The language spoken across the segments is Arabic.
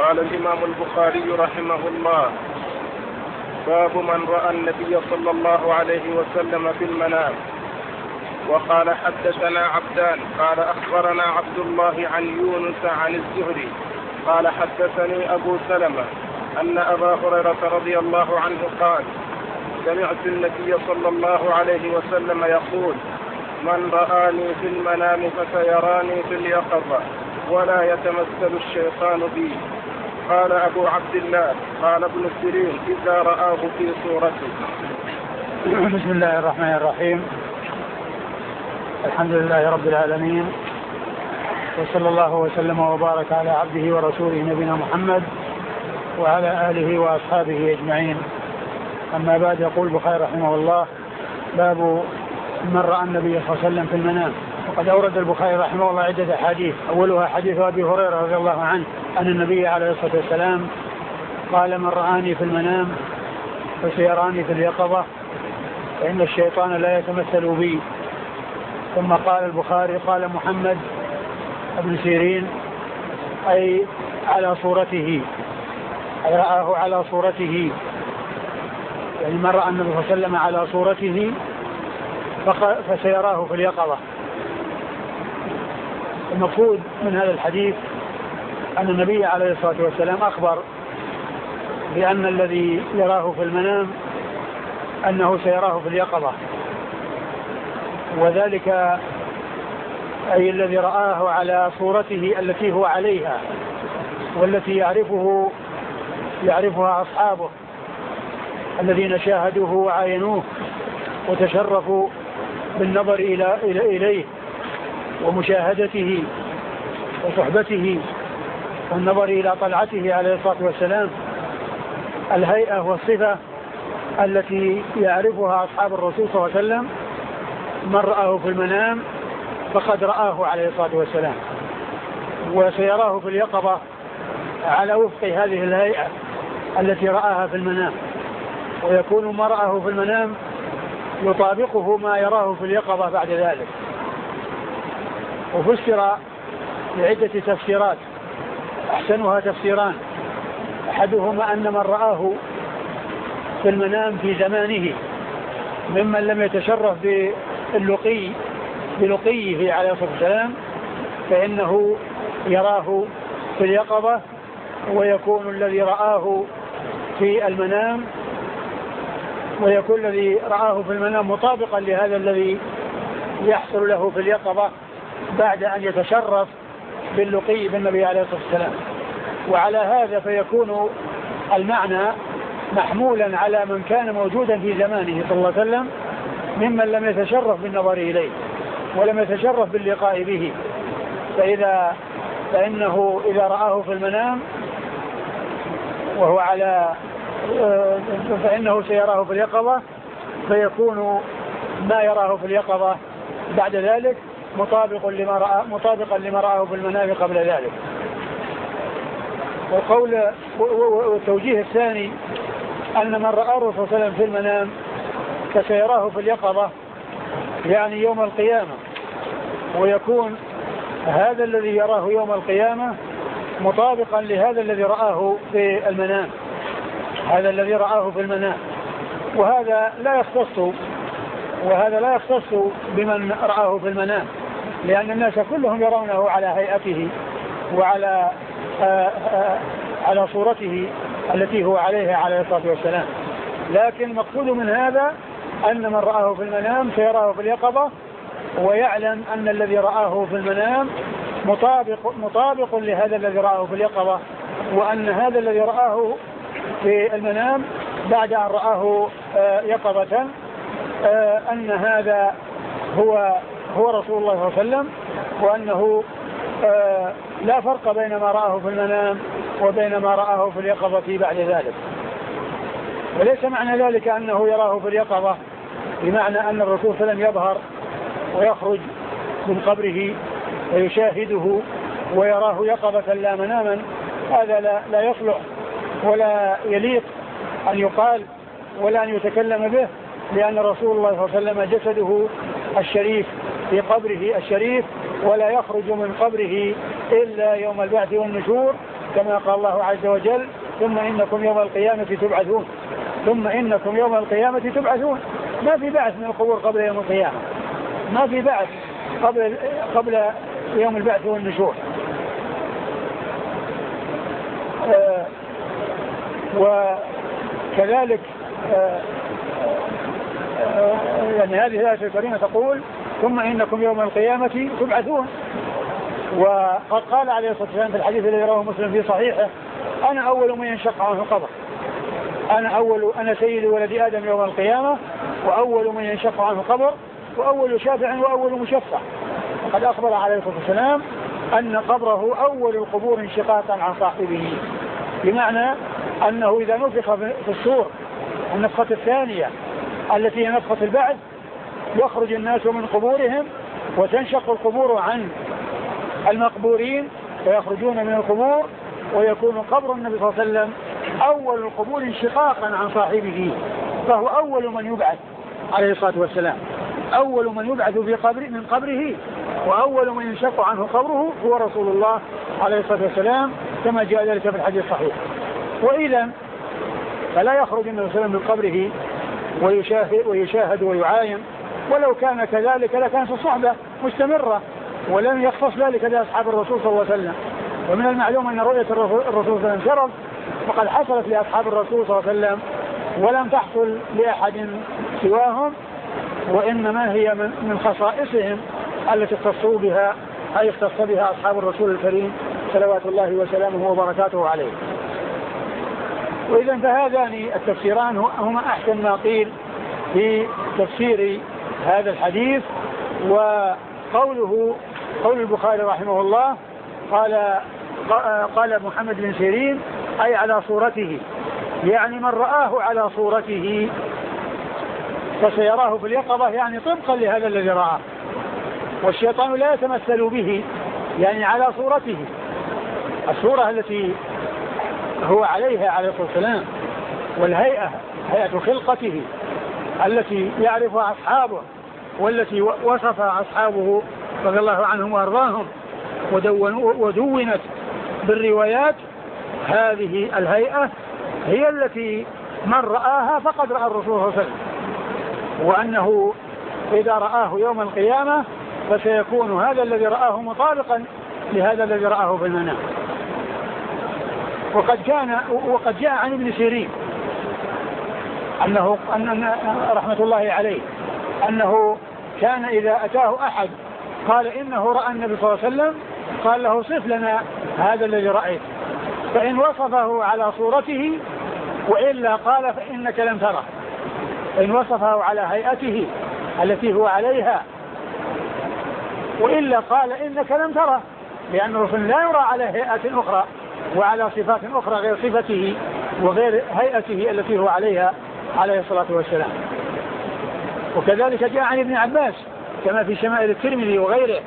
قال الإمام البخاري رحمه الله: باب من رأى النبي صلى الله عليه وسلم في المنام. وقال: حدثنا عبدان قال أخبرنا عبد الله عن يونس عن الزهري قال حدثني أبو سلمة أن أبا هريرة رضي الله عنه قال: سمعت النبي صلى الله عليه وسلم يقول: من رآني في المنام فسيراني في اليقظة ولا يتمثل الشيطان بي. قال أبو عبد الله: قال ابن سيرين: إذا رآه في صورته. بسم الله الرحمن الرحيم. الحمد لله رب العالمين، وصلى الله وسلم وبارك على عبده ورسوله نبينا محمد وعلى آله وأصحابه أجمعين. أما بعد، يقول البخاري رحمه الله: باب من رأى النبي صلى الله عليه وسلم في المنام. وقد أورد البخاري رحمه الله عدة حديث، أولها حديث أبي هريرة رضي الله عنه أن النبي عليه الصلاة والسلام قال: من رآني في المنام فسيراني في اليقظة فإن الشيطان لا يتمثل بي. ثم قال البخاري: قال محمد بن سيرين أي على صورته، أي رآه على صورته، يعني من رأى النبي صلى الله عليه وسلم على صورته فسيراه في اليقظة. المقصود من هذا الحديث أن النبي عليه الصلاة والسلام أخبر بأن الذي يراه في المنام أنه سيراه في اليقظة، وذلك أي الذي رآه على صورته التي هو عليها والتي يعرفها أصحابه الذين شاهدوه وعاينوه وتشرفوا بالنظر إليه ومشاهدته وصحبته والنظر إلى طلعته عليه الصلاة والسلام، الهيئة والصفة التي يعرفها أصحاب الرسول صلى الله عليه وسلم. من رآه في المنام فقد رآه عليه الصلاة والسلام، وسيراه في اليقظة على وفق هذه الهيئة التي رآها في المنام، ويكون ما رآه في المنام يطابقه ما يراه في اليقظة بعد ذلك. وفسر بعدة تفسيرات، أحسنها تفسيران: أحدهما أن من رآه في المنام في زمانه ممن لم يتشرف بلقيه عليه الصلاة والسلام فإنه يراه في اليقظة، ويكون الذي رآه في المنام مطابقا لهذا الذي يحصل له في اليقظة بعد أن يتشرف باللقي بالنبي عليه الصلاة والسلام. وعلى هذا فيكون المعنى محمولا على من كان موجودا في زمانه صلى الله عليه وسلم ممن لم يتشرف بالنظر إليه ولم يتشرف باللقاء به، فإنه إذا رآه في المنام فإنه سيراه في اليقظة، فيكون ما يراه في اليقظة بعد ذلك مطابقا لما رآه في المنام قبل ذلك. والتوجيه الثاني أن من رأى الرسول صلى الله عليه وسلم في المنام فسيراه في اليقظة يعني يوم القيامة، ويكون هذا الذي يراه يوم القيامة مطابقا لهذا الذي رآه في المنام. وهذا لا يختص بمن رآه في المنام، لأن الناس كلهم يرونه على هيئته وعلى على صورته التي هو عليها عليه الصلاة والسلام. لكن المقصود من هذا أن من رآه في المنام سيراه في اليقظة، ويعلم أن الذي رآه في المنام مطابق لهذا الذي رآه في اليقظة، وأن هذا الذي رآه في المنام بعد أن رآه يقظة أن هذا هو رسول الله صلى الله عليه وسلم، وأنه لا فرق بين ما رآه في المنام وبين ما رآه في اليقظة بعد ذلك. وليس معنى ذلك أنه يراه في اليقظة بمعنى أن الرسول صلى الله عليه وسلم يظهر ويخرج من قبره ويشاهده ويراه يقظة لا مناما. هذا لا يصلح ولا يليق أن يقال ولا أن يتكلم به، لأن رسول الله صلى الله عليه وسلم جسده الشريف في قبره الشريف، ولا يخرج من قبره إلا يوم البعث والنشور، كما قال الله عز وجل ثم إنكم يوم القيامة تبعثون. ثم إنكم يوم القيامة تبعثون. ما في بعث من القبور قبل يوم القيامة، ما في بعث قبل يوم البعث والنشور. وكذلك يعني هذه الآية الكريمة تقول ثم إنكم يوم القيامة تبعثون. وقد قال عليه الصلاة والسلام في الحديث الذي رواه مسلم في صحيحه أنا أول من ينشق عنه القبر، أنا سيد ولد آدم يوم القيامة وأول من ينشق عنه القبر وأول شافع وأول مشفع. وقد أخبر عليه الصلاة والسلام أن قبره أول القبور انشقاقا عن صاحبه، بمعنى أنه إذا نفخ في الصور النفخة الثانية التي هي نفخة البعث يخرج الناس من قبورهم وتنشق القبور عن المقبورين فيخرجون من القبور ويكون قبر النبي صلى الله عليه وسلم أول القبور انشقاقا عن صاحبه، فهو أول من يبعث عليه الصلاة والسلام، أول من يبعث من قبره وأول من ينشق عنه قبره هو رسول الله عليه الصلاة والسلام كما جاء ذلك في الحديث الصحيح. وإذا فلا يخرج النبي صلى الله عليه وسلم من قبره ويشاهد ويعاين، ولو كان كذلك لكانت الصحبة مستمرة ولم يختص ذلك لأصحاب الرسول صلى الله عليه وسلم. ومن المعلوم أن رؤية الرسول صلى الله عليه وسلم شرف وقد حصلت لأصحاب الرسول صلى الله عليه وسلم ولم تحصل لأحد سواهم، وإنما هي من خصائصهم التي اختصوا بها أي اختص بها أصحاب الرسول الكريم صلوات الله وسلامه وبركاته عليه. وإذا فهذان التفسيران هما أحسن ما قيل في تفسير هذا الحديث. وقول البخاري رحمه الله قال محمد بن سيرين أي على صورته، يعني من رآه على صورته فسيراه في اليقظة، يعني طبقا لهذا الذي رآه. والشيطان لا يتمثل به، يعني على صورته، الصورة التي هو عليها عليه الصلاة والسلام، والهيئة هيئة خلقته التي يعرفها أصحابه والتي وصفها أصحابه رضي الله عنهم وأرضاهم ودونت بالروايات. هذه الهيئة هي التي من رآها فقد رأى الرسول صلى الله عليه وسلم، وأنه إذا رآه يوم القيامة فسيكون هذا الذي رآه مطابقا لهذا الذي رآه في المنام. وقد جاء عن ابن سيرين أن رحمة الله عليه أنه كان إذا أتاه أحد قال إنه رأى النبي صلى الله عليه وسلم قال له صف لنا هذا الذي رأيت، فإن وصفه على صورته وإلا قال فإنك لم تره. إن وصفه على هيئته التي هو عليها وإلا قال إنك لم تره، لأن الرسول لا يرى على هيئة أخرى وعلى صفات أخرى غير صفته وغير هيئته التي هو عليها عليه الصلاة والسلام. وكذلك جاء عن ابن عباس كما في شمائل الترمذي وغيره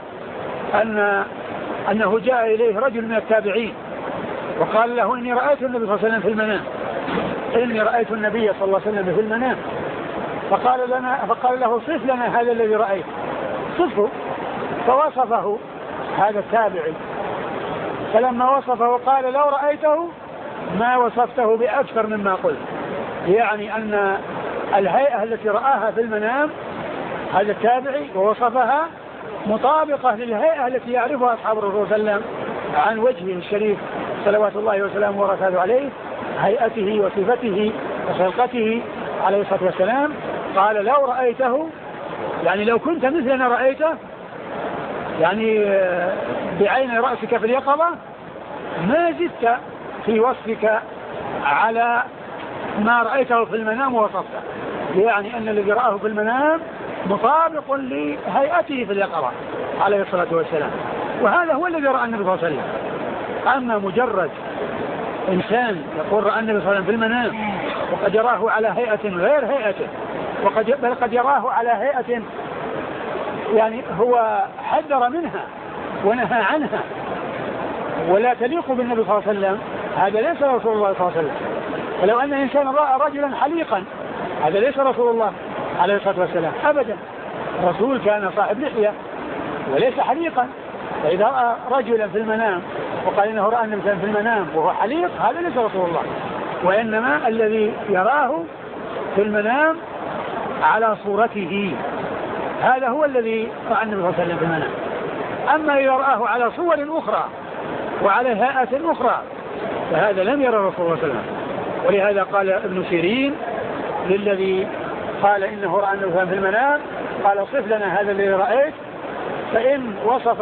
أنه جاء إليه رجل من التابعين وقال له إني رأيت النبي صلى الله عليه وسلم في المنام، إني رأيت النبي صلى الله عليه وسلم في المنام. فقال له صف لنا هذا الذي رأيت، صفه. فوصفه هذا التابعي، فلما وصفه قال لو رأيته ما وصفته بأكثر مما قلت، يعني أن الهيئة التي رآها في المنام هذا التابعي ووصفها مطابقة للهيئة التي يعرفها أصحاب الرسول صلى الله عليه وسلم عن وجهه الشريف صلوات الله وسلامه وبركاته عليه، هيئته وصفته وخلقته عليه الصلاة والسلام. قال لو رأيته، يعني لو كنت مثلنا رأيته، يعني بعين رأسك في اليقظة ما زدت في وصفك على ما رأيته في المنام ووصفته، يعني أن الذي رآه في المنام مطابق لهيئته في اليقظة عليه الصلاة والسلام. وهذا هو الذي رأى النبي صلى الله عليه وسلم. أما مجرد إنسان يقول رأى النبي صلى الله عليه وسلم في المنام وقد يراه على هيئة غير هيئته بل قد يراه على هيئة يعني هو حذر منها ونهى عنها ولا تليق بالنبي صلى الله عليه وسلم، هذا ليس رسول الله صلى الله عليه وسلم. ولو أن إنسان رأى رجلا حليقا هذا ليس رسول الله عليه الصلاة والسلام أبدا. الرسول كان صاحب لحية وليس حليقا، فإذا رأى رجلا في المنام وقال إنه رأى النبي في المنام وهو حليق، هذا ليس رسول الله، وإنما الذي يراه في المنام على صورته هذا هو الذي رأى النبي صلى الله عليه وسلم في المنام. أما إذا رآه على صور أخرى وعلى هيئة أخرى فهذا لم يرى رسول الله صلى الله عليه وسلم. ولهذا قال ابن سيرين للذي قال إنه رأى النبي في المنام قال صف لنا هذا الذي رأيت، فإن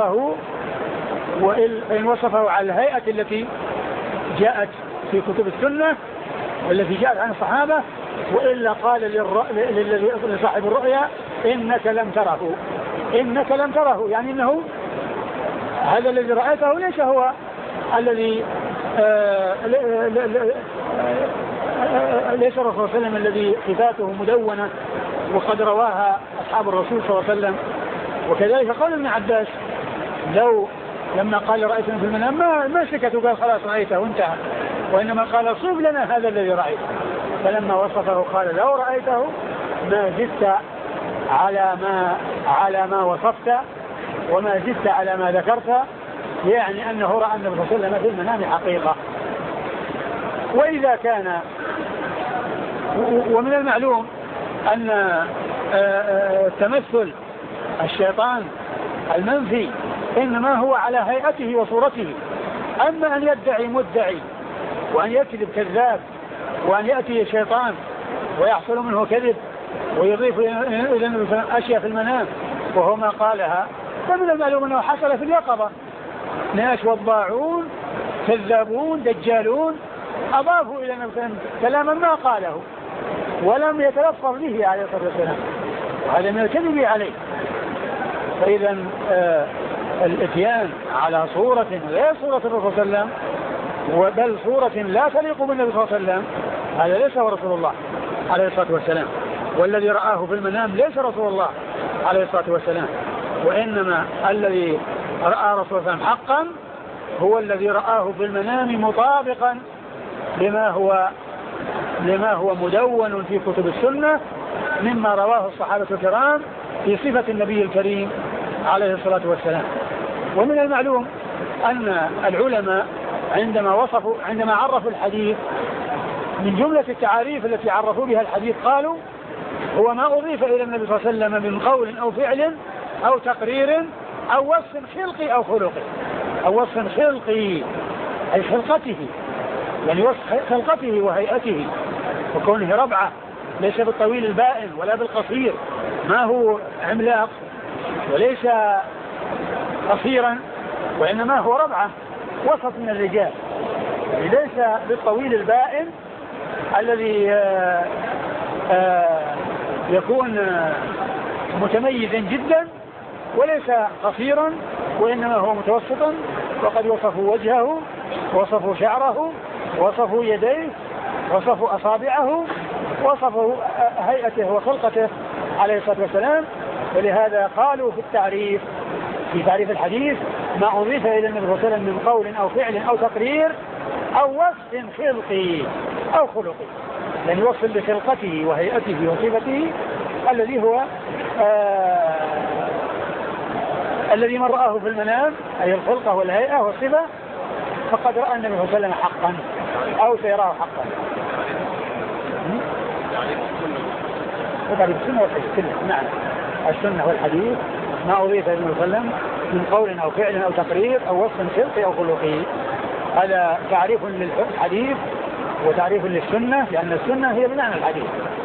وصفه على الهيئة التي جاءت في كتب السنة والتي جاءت عن الصحابة، وإلا قال لصاحب الرؤيا إنك لم تره، يعني إنه هذا الذي رأيته ليس هو الذي ليس الرسول صلى الله عليه وسلم الذي صفاته مدونة وقد رواها أصحاب الرسول صلى الله عليه وسلم. وكذلك قال ابن عباس لما قال رأيته في المنام ما سكت وقال خلاص رأيته وانتهى، وإنما قال صف لنا هذا الذي رأيته، فلما وصفه قال لو رأيته ما زدت على ما وصفت وما زدت على ما ذكرت، يعني أنه رأى النبي صلى الله عليه وسلم في المنام حقيقة. وإذا كان ومن المعلوم أن تمثل الشيطان المنفي إنما هو على هيئته وصورته، أما أن يدعي مدعي وأن يكذب كذاب وأن يأتي الشيطان ويحصل منه كذب ويضيف إلى أشياء في المنام وهو ما قالها، فمن المعلوم أنه حصل في اليقظة ناس وضاعون كذابون دجالون أضافوا إلى نفسهم كلاما ما قاله ولم يتلفظ به عليه الصلاة والسلام، وهذا من الكذب عليه. فإذا الاتيان على صورة غير صورة الرسول صلى الله عليه وسلم بل صورة لا تليق بالنبي صلى الله عليه وسلم هذا ليس هو رسول الله عليه الصلاة والسلام، والذي رآه في المنام ليس رسول الله عليه الصلاة والسلام، وإنما الذي رأى رسول الله صلى الله عليه وسلم حقا هو الذي رآه في المنام مطابقا لما هو مدون في كتب السنة مما رواه الصحابة الكرام في صفة النبي الكريم عليه الصلاة والسلام. ومن المعلوم أن العلماء عندما عرفوا الحديث من جملة التعاريف التي عرفوا بها الحديث قالوا هو ما أضيف إلى النبي صلى الله عليه وسلم من قول أو فعل أو تقرير أو وصف خلقي أو خلقي، أو وصف خلقي أي خلقته، يعني وصف خلقته وهيئته وكونه ربعة ليس بالطويل البائن ولا بالقصير، ما هو عملاق وليس قصيرا وإنما هو ربعة وسط من الرجال، يعني ليس بالطويل البائن الذي يكون متميزا جدا وليس قصيرا وإنما هو متوسطا، وقد وصفوا وجهه وصفوا شعره وصفوا يديه وصفوا أصابعه وصفوا هيئته وخلقته عليه الصلاة والسلام. ولهذا قالوا في تعريف الحديث ما أضيف إلى النبي صلى الله عليه وسلم من قول أو فعل أو تقرير أو وصف خلقي أو خلقي، يعني وصف لخلقته وهيئته وصفته الذي هو الذي من رآه في المنام أي الخلقة والهيئة والصفة فقد رأى النبي صلى الله عليه وسلم حقا أو سيراه حقا. وتعرف السنة والحديث نعم، السنة والحديث ما أضيف إلى النبي صلى الله عليه وسلم من قول أو فعل أو تقرير أو وصف خلقي أو خلقي، هذا تعريف للحديث وتعريف للسنة، لأن السنة هي بمعنى الحديث.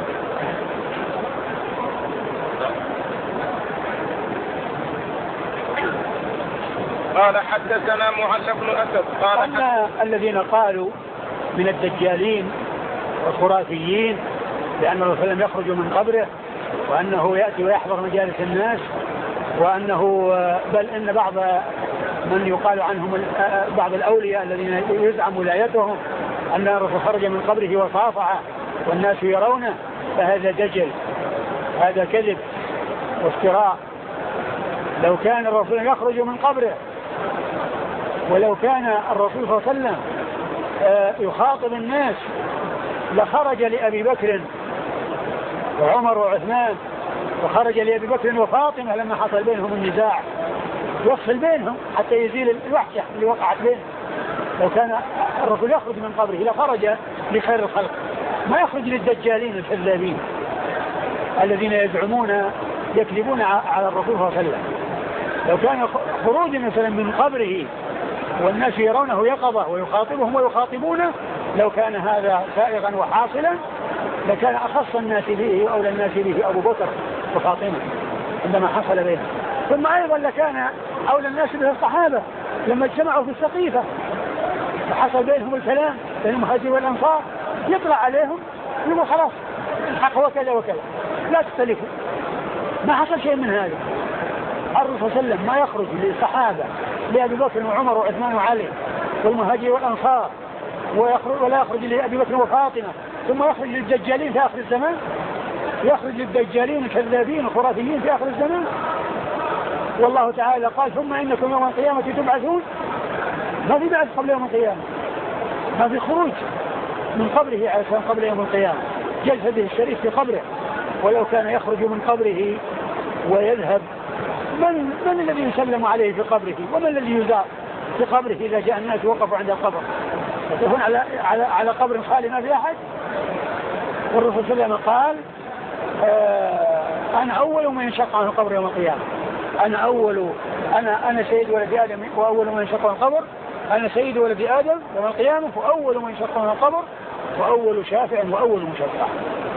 قال حدثنا معل بن أسد قال أما الذين قالوا من الدجالين والخرافيين لأن الرسول صلى الله عليه وسلم يخرج من قبره وأنه يأتي ويحضر مجالس الناس، وأنه بل إن بعض من يقال عنهم بعض الأولياء الذين يزعم ولايتهم أن الرسول خرج من قبره وصافح والناس يرونه، فهذا دجل، هذا كذب وافتراء. لو كان الرسول يخرج من قبره ولو كان الرسول صلى الله عليه وسلم يخاطب الناس لخرج لأبي بكر وعمر وعثمان، وخرج لأبي بكر وفاطمة لما حصل بينهم النزاع يفصل بينهم حتى يزيل الوحشة اللي وقعت بينهم، لو كان الرسول يخرج من قبره لخرج لخير الخلق، ما يخرج للدجالين الكذابين الذين يزعمون يكذبون على الرسول صلى الله عليه وسلم. لو كان خروج مثلا من قبره والناس يرونه يقظة ويخاطبهم ويخاطبونه، لو كان هذا سائغا وحاصلا لكان أخص الناس به وأولى الناس به أبو بكر وفاطمة عندما حصل بينهم. ثم أيضا لكان أولى الناس به الصحابة لما اجتمعوا في السقيفة وحصل بينهم الكلام بين المهاجرين والأنصار، يطلع عليهم يقول خلاص الحق وكذا وكذا لا تختلفوا. ما حصل شيء من هذا. الرسول صلى الله عليه وسلم ما يخرج للصحابة لأبي بكر وعمر وعثمان وعلي والمهاجرين والأنصار ولا يخرج لأبي بكر وفاطمة ثم يخرج للدجالين في آخر الزمان، يخرج للدجالين الكذابين الخرافيين في آخر الزمان. والله تعالى قال ثم إنكم يوم القيامة تبعثون. ما في بعث قبل يوم القيامة، ما في خروج من قبره عليه السلام قبل يوم القيامة. جلسه الشريف في قبره، ولو كان يخرج من قبره ويذهب من الذي يسلم عليه في قبره ومن الذي يزار في قبره إذا جاء الناس وقفوا عند القبر؟ يكون على قبر خالي ما في أحد. والرسول صلى الله عليه وسلم قال أنا أول من ينشق عن القبر يوم القيامة. أنا سيد ولد آدم وأول من ينشق عن القبر. أنا سيد ولد آدم يوم القيامة وأول من ينشق عن القبر وأول شافع وأول مشفع.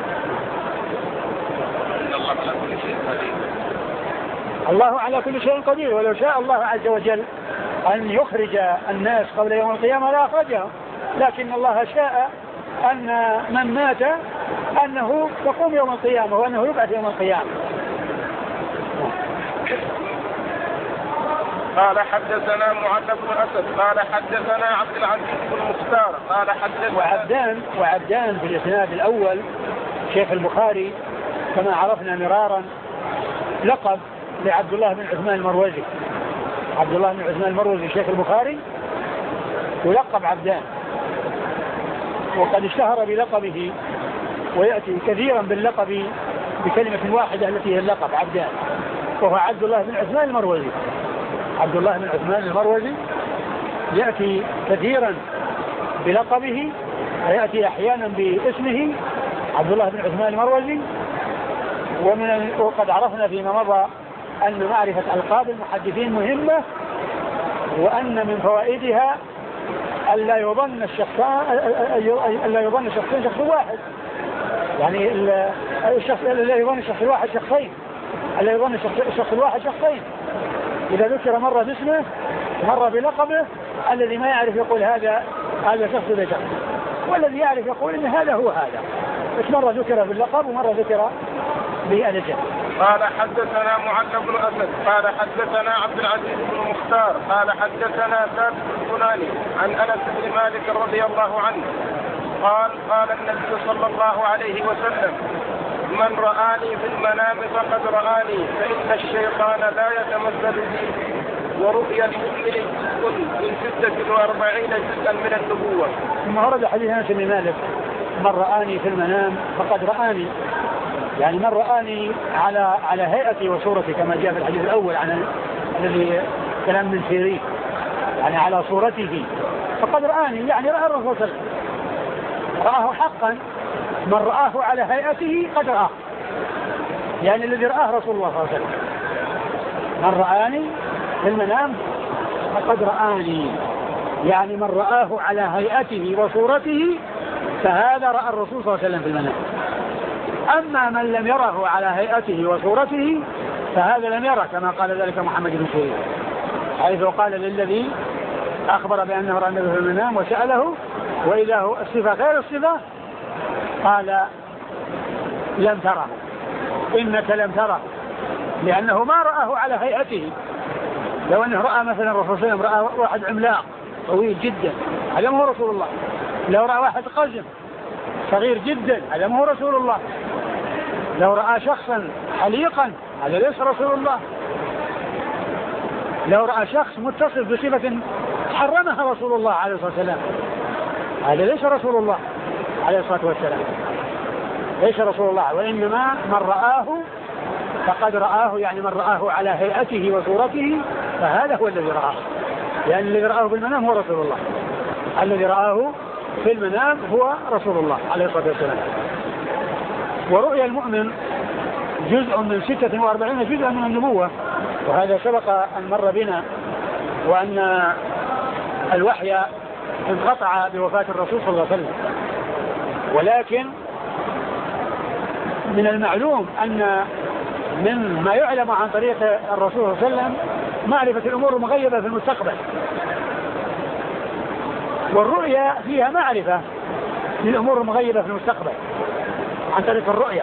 الله على كل شيء قدير. ولو شاء الله عز وجل أن يخرج الناس قبل يوم القيامة لا أخرجهم، لكن الله شاء أن من مات أنه يقوم يوم القيامة وأنه يبعث يوم القيامة. قال حدثنا معل بن أسد قال حدثنا عبد العزيز بن مختار قال حدثنا وعبدان في الإسناد الأول شيخ البخاري كما عرفنا مرارا لقب لعبد الله بن عثمان المروزي. عبد الله بن عثمان المروزي شيخ البخاري يلقب عبدان، وقد اشتهر بلقبه ويأتي كثيرا باللقب بكلمة واحدة التي هي اللقب عبدان، وهو عبد الله بن عثمان المروزي. عبد الله بن عثمان المروزي يأتي كثيرا بلقبه ويأتي أحيانا باسمه عبد الله بن عثمان المروزي. وقد عرفنا فيما مضى أن معرفة ألقاب المحدثين مهمة، وأن من فوائدها ألا يظن الشخصين شخص واحد، يعني لا يظن الشخص الواحد شخصين، ألا يظن الشخص الواحد شخصين. إذا ذكر مرة باسمه مرة بلقبه، الذي ما يعرف يقول هذا شخص ذا شخص، والذي يعرف يقول إن هذا هو هذا، بس مرة ذكر باللقب ومرة ذكر بالجهل. قال حدثنا معل بن أسد قال حدثنا عبد العزيز بن مختار قال حدثنا ثابت البناني عن أنس بن مالك رضي الله عنه قال النبي صلى الله عليه وسلم من رآني في المنام فقد رآني فإن الشيطان لا يتمثل بي. ورؤيا المؤمن من 46 جزءا من النبوة. ثم ورد حديث أنس بن مالك من رآني في المنام فقد رآني، يعني من رآني على هيئتي وصورتي كما جاء في الحديث الأول عن الذي كلام من سيرين، يعني على صورته فقد رآني، يعني رأى الرسول صلى الله عليه وسلم، رآه حقا. من رآه على هيئته قد رآه، يعني الذي رآه رسول الله صلى الله عليه وسلم. من رآني في المنام فقد رآني، يعني من رآه على هيئته وصورته فهذا رأى الرسول صلى الله عليه وسلم في المنام. أما من لم يره على هيئته وصورته فهذا لم يره، كما قال ذلك محمد بن سيرين حيث قال للذي أخبر بأنه رأى النبي في المنام وسأله وإذا هو الصفة غير الصفة قال لم تره، إنك لم تره، لأنه ما رآه على هيئته. لو أنه رأى مثلا الرسول صلى الله عليه وسلم رأى واحد عملاق طويل جدا هذا ما هو رسول الله. لو رأى واحد قزم صغير جدا هذا ما هو رسول الله. لو رأى شخصا حليقا هذا ليس رسول الله. لو رأى شخص متصف بصفة حرمها رسول الله عليه الصلاة والسلام هذا ليس رسول الله عليه الصلاة والسلام، ليس رسول الله. وإنما من رآه فقد رآه، يعني من رآه على هيئته وصورته فهذا هو الذي رآه، يعني الذي رآه بالمنام هو رسول الله. الذي رآه في المنام هو رسول الله عليه الصلاة والسلام. ورؤيا المؤمن جزء من 46 جزءا من النبوة، وهذا سبق أن مر بنا، وأن الوحي انقطع بوفاة الرسول صلى الله عليه وسلم. ولكن من المعلوم أن من ما يعلم عن طريق الرسول صلى الله عليه وسلم معرفة الأمور المغيبة في المستقبل، والرؤيا فيها معرفة للأمور المغيبة في المستقبل عن طريق الرؤيا.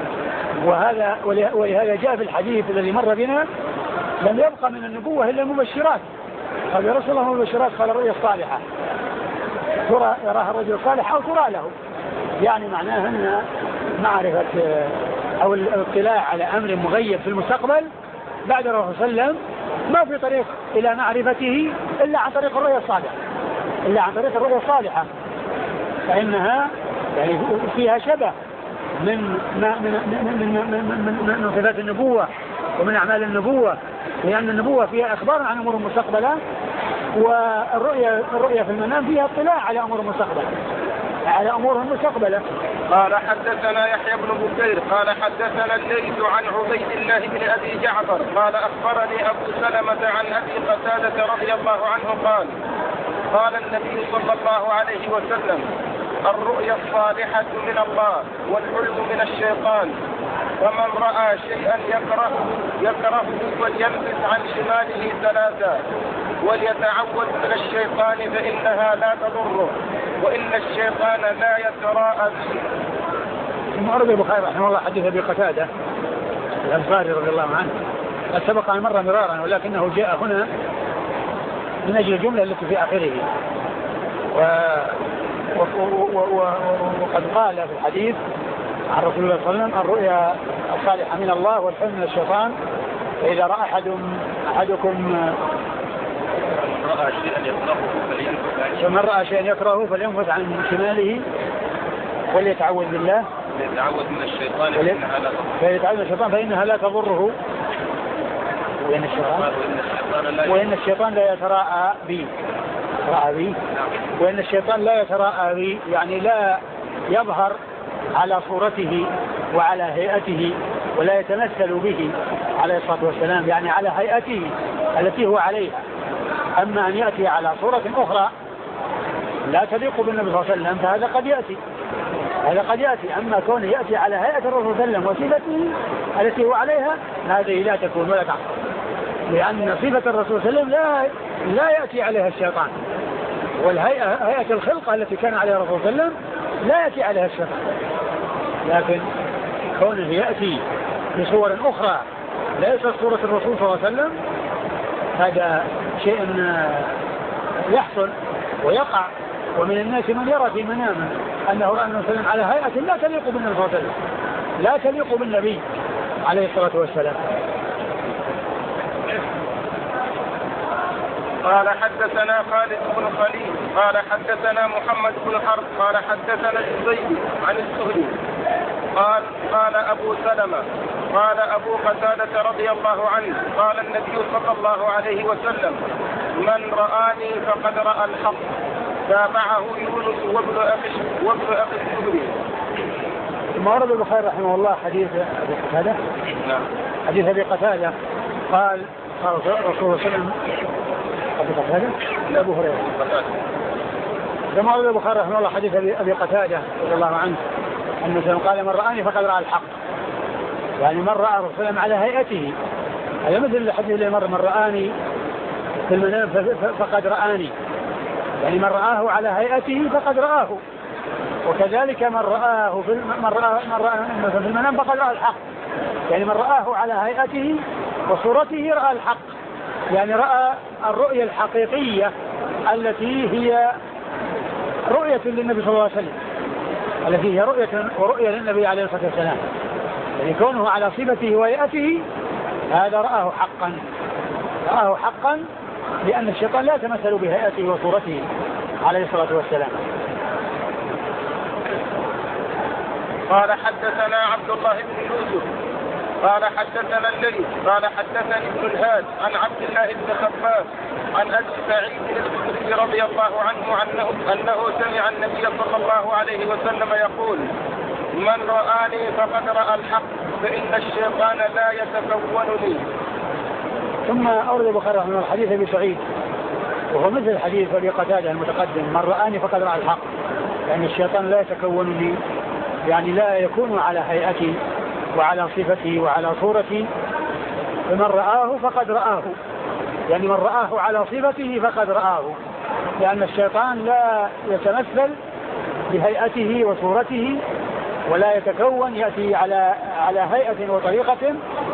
ولهذا جاء في الحديث الذي مر بنا: لم يبقى من النبوة إلا المبشرات. قال يا رسول الله المبشرات؟ قال الرؤيا الصالحة ترى يراها الرجل الصالح أو ترى له، يعني معناها أن معرفة أو الاطلاع على أمر مغيب في المستقبل بعد الرسول صلى الله عليه وسلم ما في طريق إلى معرفته إلا عن طريق الرؤيا الصالحة، فإنها يعني فيها شبه من صفات النبوة ومن أعمال النبوة، لأن النبوة فيها إخبار عن أمور مستقبلة، والرؤيا في المنام فيها اطلاع على أمور مستقبلة. قال حدثنا يحيى بن بكير قال حدثنا الليث عن عبيد الله بن أبي جعفر قال أخبرني أبو سلمة عن أبي قتادة رضي الله عنه قال النبي صلى الله عليه وسلم: الرؤيا الصالحة من الله والحلم من الشيطان، ومن رأى شيئا يكرهه فليمسك عن شماله 3 وليتعوذ من الشيطان فإنها لا تضره وإن الشيطان لا يتراءى به. ثم أورد البخاري رحمه الله حديث أبي قتادة الأنصاري رضي الله عنه، قد سبق أن مر مرارا، ولكنه جاء هنا من أجل الجملة التي في آخره. وقد قال في الحديث عن رسول الله صلى الله عليه وسلم: الرؤيا الصالحة من الله والحلم من الشيطان، فإذا رأى أحدكم فمن رأى شيئا يكرهه فلينفث عن شماله وليتعوذ بالله، يتعوذ من الشيطان فإنها لا تضره وإن الشيطان لا يتراءى بي وإن الشيطان لا يتراءى بي، يعني لا يظهر على صورته وعلى هيئته ولا يتمثل به عليه الصلاة والسلام، يعني على هيئته التي هو عليها. أما أن يأتي على صورة أخرى لا تليق بالنبي صلى الله عليه وسلم فهذا قد يأتي. أما كونه يأتي على هيئة الرسول صلى الله عليه وسلم وصفته التي هو عليها هذه لا تكون ولا تعقل، لأن صفة الرسول صلى الله عليه وسلم لا يأتي عليها الشيطان، والهيئة الخلقة التي كان عليها الرسول صلى الله عليه وسلم لا يأتي عليها الشيطان، لكن كونه يأتي بصور أخرى ليست صورة الرسول صلى الله عليه وسلم هذا شيء يحصل ويقع. ومن الناس من يرى في منامه أنه رأى النبي صلى الله عليه وسلم على هيئة لا تليق بالنبي صلى الله عليه وسلم، لا تليق بالنبي عليه الصلاة والسلام. قال حدثنا خالد بن خليل قال حدثنا محمد بن حرب قال حدثنا الزبيدي عن الزهري قال أبو سلمة قال أبو قتادة رضي الله عنه قال النبي صلى الله عليه وسلم: من رآني فقد رأى الحق. تابعه يونس وابن أخي الزهري. ثم ورد البخاري رحمه الله حديث أبي قتادة. نعم. حديث أبي قتادة قال رسول الله صلى الله عليه وسلم أبي قتادة أبو هريرة. ثم ورد البخاري رحمه الله حديث أبي قتادة رضي الله عنه أنه قال: من رآني فقد رأى الحق، يعني من رأى الرسول صلى الله عليه وسلم على هيئته. هذا مثل الحديث اللي مر: من رآني في المنام فقد رآني، يعني من رآه على هيئته فقد رآه. وكذلك من رآه في المنام فقد رأى الحق، يعني من رآه على هيئته وصورته رأى الحق، يعني رأى الرؤية الحقيقية التي هي رؤية للنبي صلى الله عليه وسلم، التي هي رؤية للنبي عليه الصلاة والسلام، يعني كونه على صفته وهيئته هذا رآه حقا لأن الشيطان لا يتمثل بهيئته وصورته عليه الصلاة والسلام. قال حدثنا عبد الله بن يوسف قال حدثنا الليث قال حدثني ابن الهاد عن عبد الله بن خباب عن أبي سعيد الخدري رضي الله عنه أنه سمع النبي صلى الله عليه وسلم يقول: من رآني فقد رأى الحق فإن الشيطان لا يتكون لي. ثم أورد البخاري رحمه الله حديث أبي سعيد وهو مثل الحديث أبي قتادة المتقدم: من رآني فقد رأى الحق، يعني الشيطان لا يتكون لي، يعني لا يكون على هيئتي وعلى صفتي وعلى صورتي. فمن رآه فقد رآه، يعني من رآه على صفته فقد رآه، لأن الشيطان لا يتمثل بهيئته وصورته ولا يتكون، يأتي على هيئة وطريقة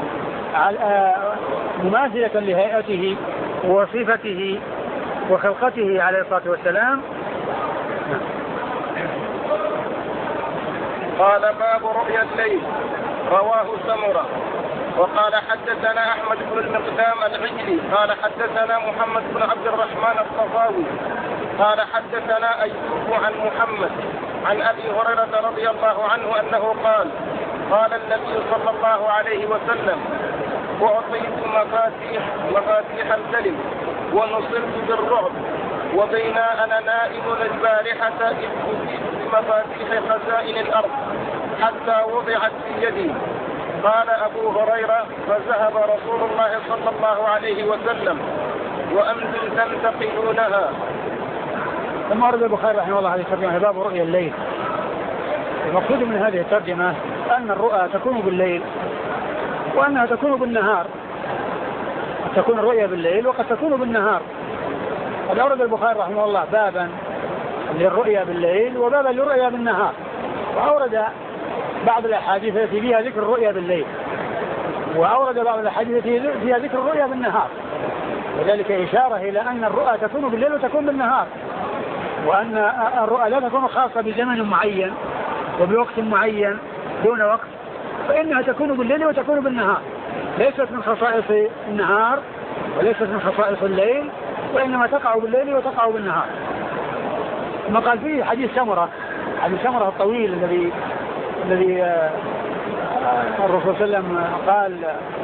مماثلة لهيئته وصفته وخلقته عليه الصلاة والسلام. قال: باب رؤيا الليل. رواه سمرة. وقال حدثنا أحمد بن المقدام العجلي قال حدثنا محمد بن عبد الرحمن الصفاوي قال حدثنا أيوب عن محمد عن أبي هريرة رضي الله عنه أنه قال: قال النبي صلى الله عليه وسلم: أعطيت مفاتيح الكلم ونصرت بالرعب، وبين أنا نائم البارحة إذ أتيت بمفاتيح خزائن الأرض حتى وضعت في يدي. قال أبو هريرة: فذهب رسول الله صلى الله عليه وسلم وأنتم تنتقلونها. ثم أرد البخاري رحمه الله هذه الترجمة: باب رؤيا الليل. المقصود من هذه الترجمة أن الرؤى تكون بالليل وأنها تكون بالنهار، قد تكون الرؤيا بالليل وقد تكون بالنهار. قد أورد البخاري رحمه الله بابا للرؤيا بالليل وبابا للرؤيا بالنهار، وأورد بعض الأحاديث التي فيها ذكر الرؤيا بالليل، وأورد بعض الأحاديث التي فيها ذكر الرؤيا بالنهار، وذلك إشارة إلى أن الرؤى تكون بالليل وتكون بالنهار، وأن الرؤى لا تكون خاصة بزمن معين وبوقت معين دون وقت، فإنها تكون بالليل وتكون بالنهار، ليست من خصائص النهار وليست من خصائص الليل، وإنما تقع بالليل وتقع بالنهار. ثم قال فيه حديث سمرة الطويل الذي الرسول صلى الله عليه وسلم قال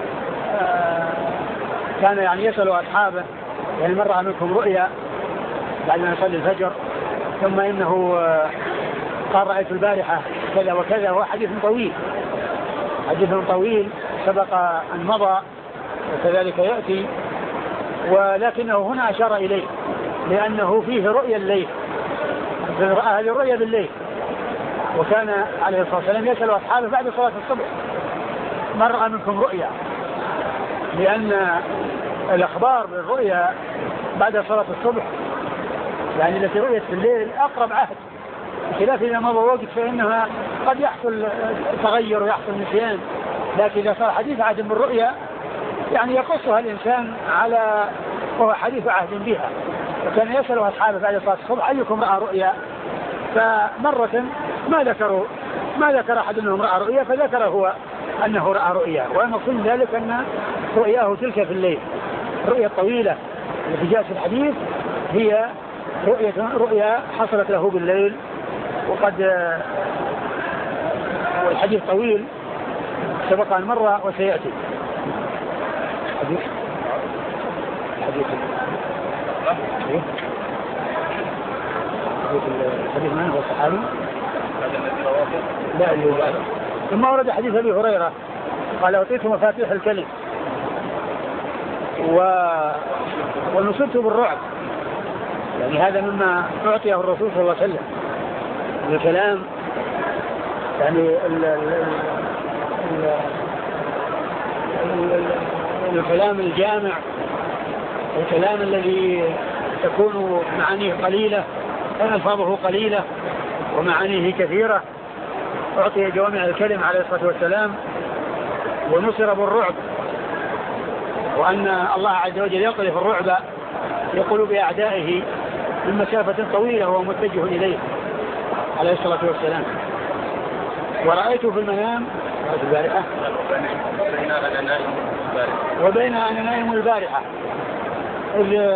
كان يعني يسأل أصحابه: يعني من رأى منكم رؤيا بعد ما يصلي الفجر، ثم إنه قال: رأيت البارحة كذا وكذا. هو حديث طويل سبق أن مضى وكذلك يأتي، ولكنه هنا أشار إليه لأنه فيه رؤيا الليل، رأى هذه الرؤيا بالليل. وكان عليه الصلاة والسلام يسأل أصحابه بعد صلاة الصبح: من رأى منكم رؤيا؟ لأن الأخبار بالرؤيا بعد صلاة الصبح يعني التي رؤيت في الليل أقرب عهد، بخلاف إذا مضى وقت فإنها قد يحصل تغير ويحصل نسيان، لكن إذا صار حديث عهد بالرؤيا يعني يقصها الإنسان على وهو حديث عهد بها. وكان يسأل أصحابه بعد صلاة الصبح: أيكم رأى رؤيا؟ فمرة ما ذكر أحد منهم رأى رؤيا، فذكر هو أنه رأى رؤيا، والمقصود ذلك أن رؤياه تلك في الليل. الرؤيا الطويلة التي جاءت في الحديث هي رؤيا حصلت له بالليل، والحديث طويل سبق أن مر وسيأتي. الحديث من هو الصحابي؟ لا اللي بعده. ثم ورد حديث أبي هريرة قال: أعطيت مفاتيح الكلم ونصرت بالرعب، يعني هذا مما أعطيه الرسول صلى الله عليه وسلم. الكلام يعني الكلام الجامع، الكلام الذي تكون معانيه قليلة ألفاظه قليلة ومعانيه كثيرة، أعطي جوامع الكلم عليه الصلاة والسلام، ونصر بالرعب، وأن الله عز وجل يقذف الرعب في قلوب أعدائه من مسافة طويلة وهو متجه إليه عليه الصلاة والسلام. ورأيته في المنام البارحة وبين أنا نائم البارحة إذ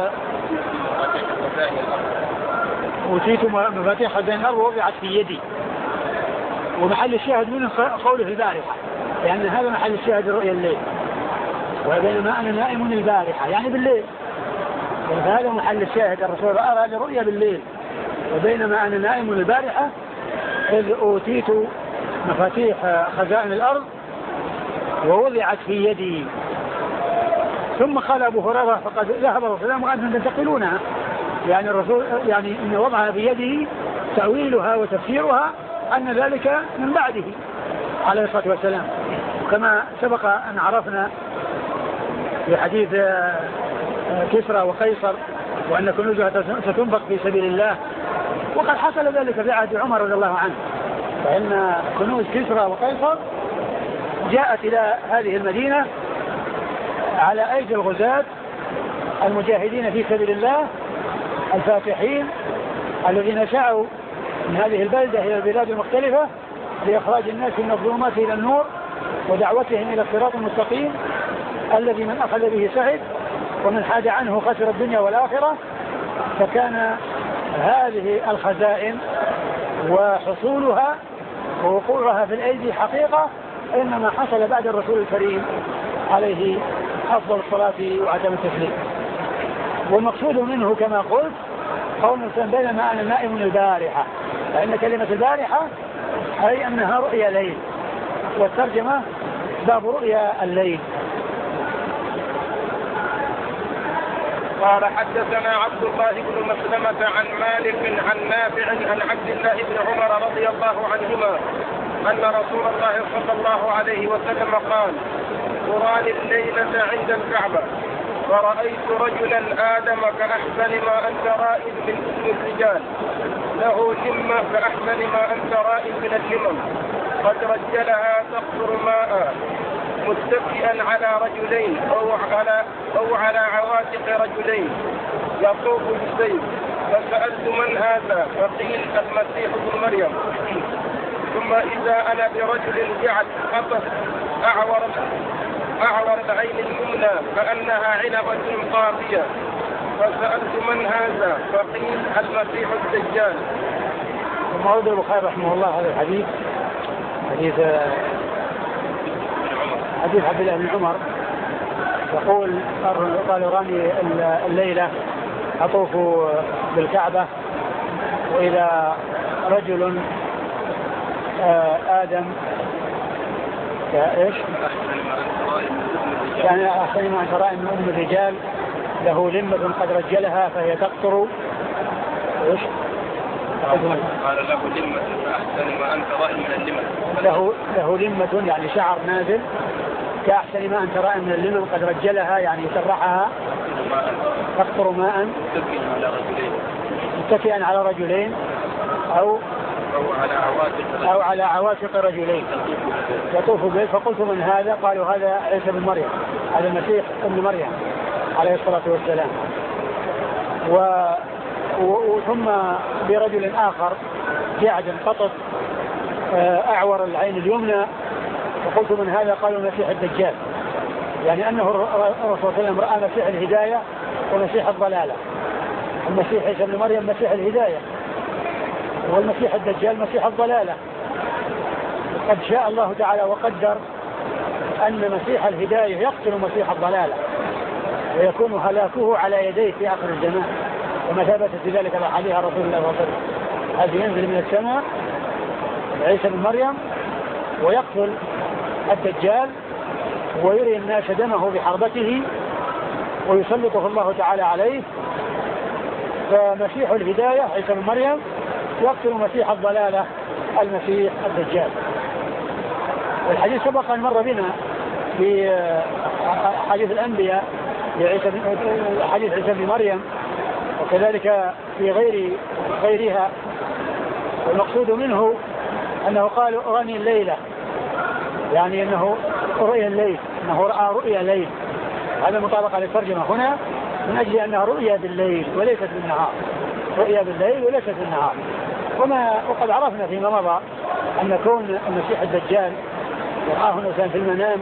أوتيت مفاتيح خزائن الأرض ووضعت في يدي. ومحل الشاهد منه قوله البارحة، لأن هذا محل الشاهد رؤيا الليل. وبينما أنا نائم البارحة يعني بالليل، فهذا محل الشاهد، الرسول رأى لرؤيا بالليل. وبينما أنا نائم البارحة إذ أوتيت مفاتيح خزائن الأرض ووضعت في يدي. ثم قال أبو هريرة فقد ذهب الرسول وأنتم تنتقلونها، يعني الرسول يعني إن وضعها في يده تأويلها وتفسيرها أن ذلك من بعده عليه الصلاة والسلام، كما سبق أن عرفنا في حديث كسرى وقيصر وأن كنوزها ستنفق في سبيل الله، وقد حصل ذلك في عهد عمر رضي الله عنه، فإن كنوز كسرى وقيصر جاءت إلى هذه المدينة على أيدي الغزاة المجاهدين في سبيل الله الفاتحين الذين سعوا من هذه البلدة إلى البلاد المختلفة لإخراج الناس من الظلمات إلى النور ودعوتهم إلى الصراط المستقيم الذي من أخذ به سعد ومن حاد عنه خسر الدنيا والآخرة. فكان هذه الخزائن وحصولها ووقوعها في الأيدي حقيقة إنما حصل بعد الرسول الكريم عليه أفضل الصلاة وعدم التسليم. والمقصود منه كما قلت قول الإنسان بينما أنا نائم البارحة، فإن كلمة البارحة أي أنها رؤيا ليل، والترجمة باب رؤيا الليل. قال حدثنا عبد الله بن مسلمة عن مالك عن نافع عن عبد الله بن عمر رضي الله عنهما أن رسول الله صلى الله عليه وسلم قال: أراني الليلة عند الكعبة فرأيت رجلا آدم كأحسن ما أنت رائد من اسم الرجال، له لمة كأحسن ما أنت رائد من اللمم، قد رجلها تقطر ماء، متكئا على رجلين أو على عواتق رجلين، يطوف بالسيف. فسألت من هذا؟ فقيل المسيح ابن مريم. ثم إذا أنا برجل جعل قطف أعور العين اليمنى كأنها عنبة طافية. فسألت من هذا؟ فقيل المسيح الدجال. ثم أورد البخاري رحمه الله هذا الحديث، حديث عبد الله بن عمر يقول قال راني الليلة أطوف بالكعبة وإذا رجل آدم كإيش يعني أحسن ما أنت رائد من أم الرجال، له لمة قد رجلها فهي تقطر إيش قال له لمة فأحسن ما أنت رائد من اللمة، له لمة يعني شعر نازل كأحسن ما أنت رائد من اللمة قد رجلها يعني سرحها تقطر ماء، متكئا على رجلين أو على عواتق رجلين يطوف به. فقلت من هذا؟ قالوا هذا عيسى بن مريم، هذا المسيح ابن مريم عليه الصلاة والسلام. ثم برجل آخر جعد قطط أعور العين اليمنى، فقلت من هذا؟ قالوا المسيح الدجال، يعني أنه الرسول صلى الله عليه وسلم رأى مسيح الهداية ومسيح الضلالة. المسيح عيسى بن مريم مسيح الهداية، والمسيح الدجال مسيح الضلالة. قد شاء الله تعالى وقدر أن مسيح الهداية يقتل مسيح الضلالة ويكون هلاكه على يديه في آخر الزمان، وما ثبتت بذلك عليها رسول الله صلى الله عليه وسلم. هذا ينزل من السماء عيسى بن مريم ويقتل الدجال ويري الناس دمه بحربته ويسلطه الله تعالى عليه. فمسيح الهداية عيسى بن مريم يقتل مسيح الضلالة المسيح الدجال. والحديث سبق أن مر بنا في حديث الأنبياء حديث عيسى بن مريم، وكذلك في غيرها. والمقصود منه أنه قال أراني الليلة، يعني أنه رؤيا الليل، أنه رأى رؤيا الليل. هذا مطابقة للترجمة هنا من أجل أنها رؤيا بالليل وليست بالنهار، رؤيا بالليل وليست بالنهار. وقد عرفنا فيما مضى أن كون المسيح الدجال رآه الإنسان في المنام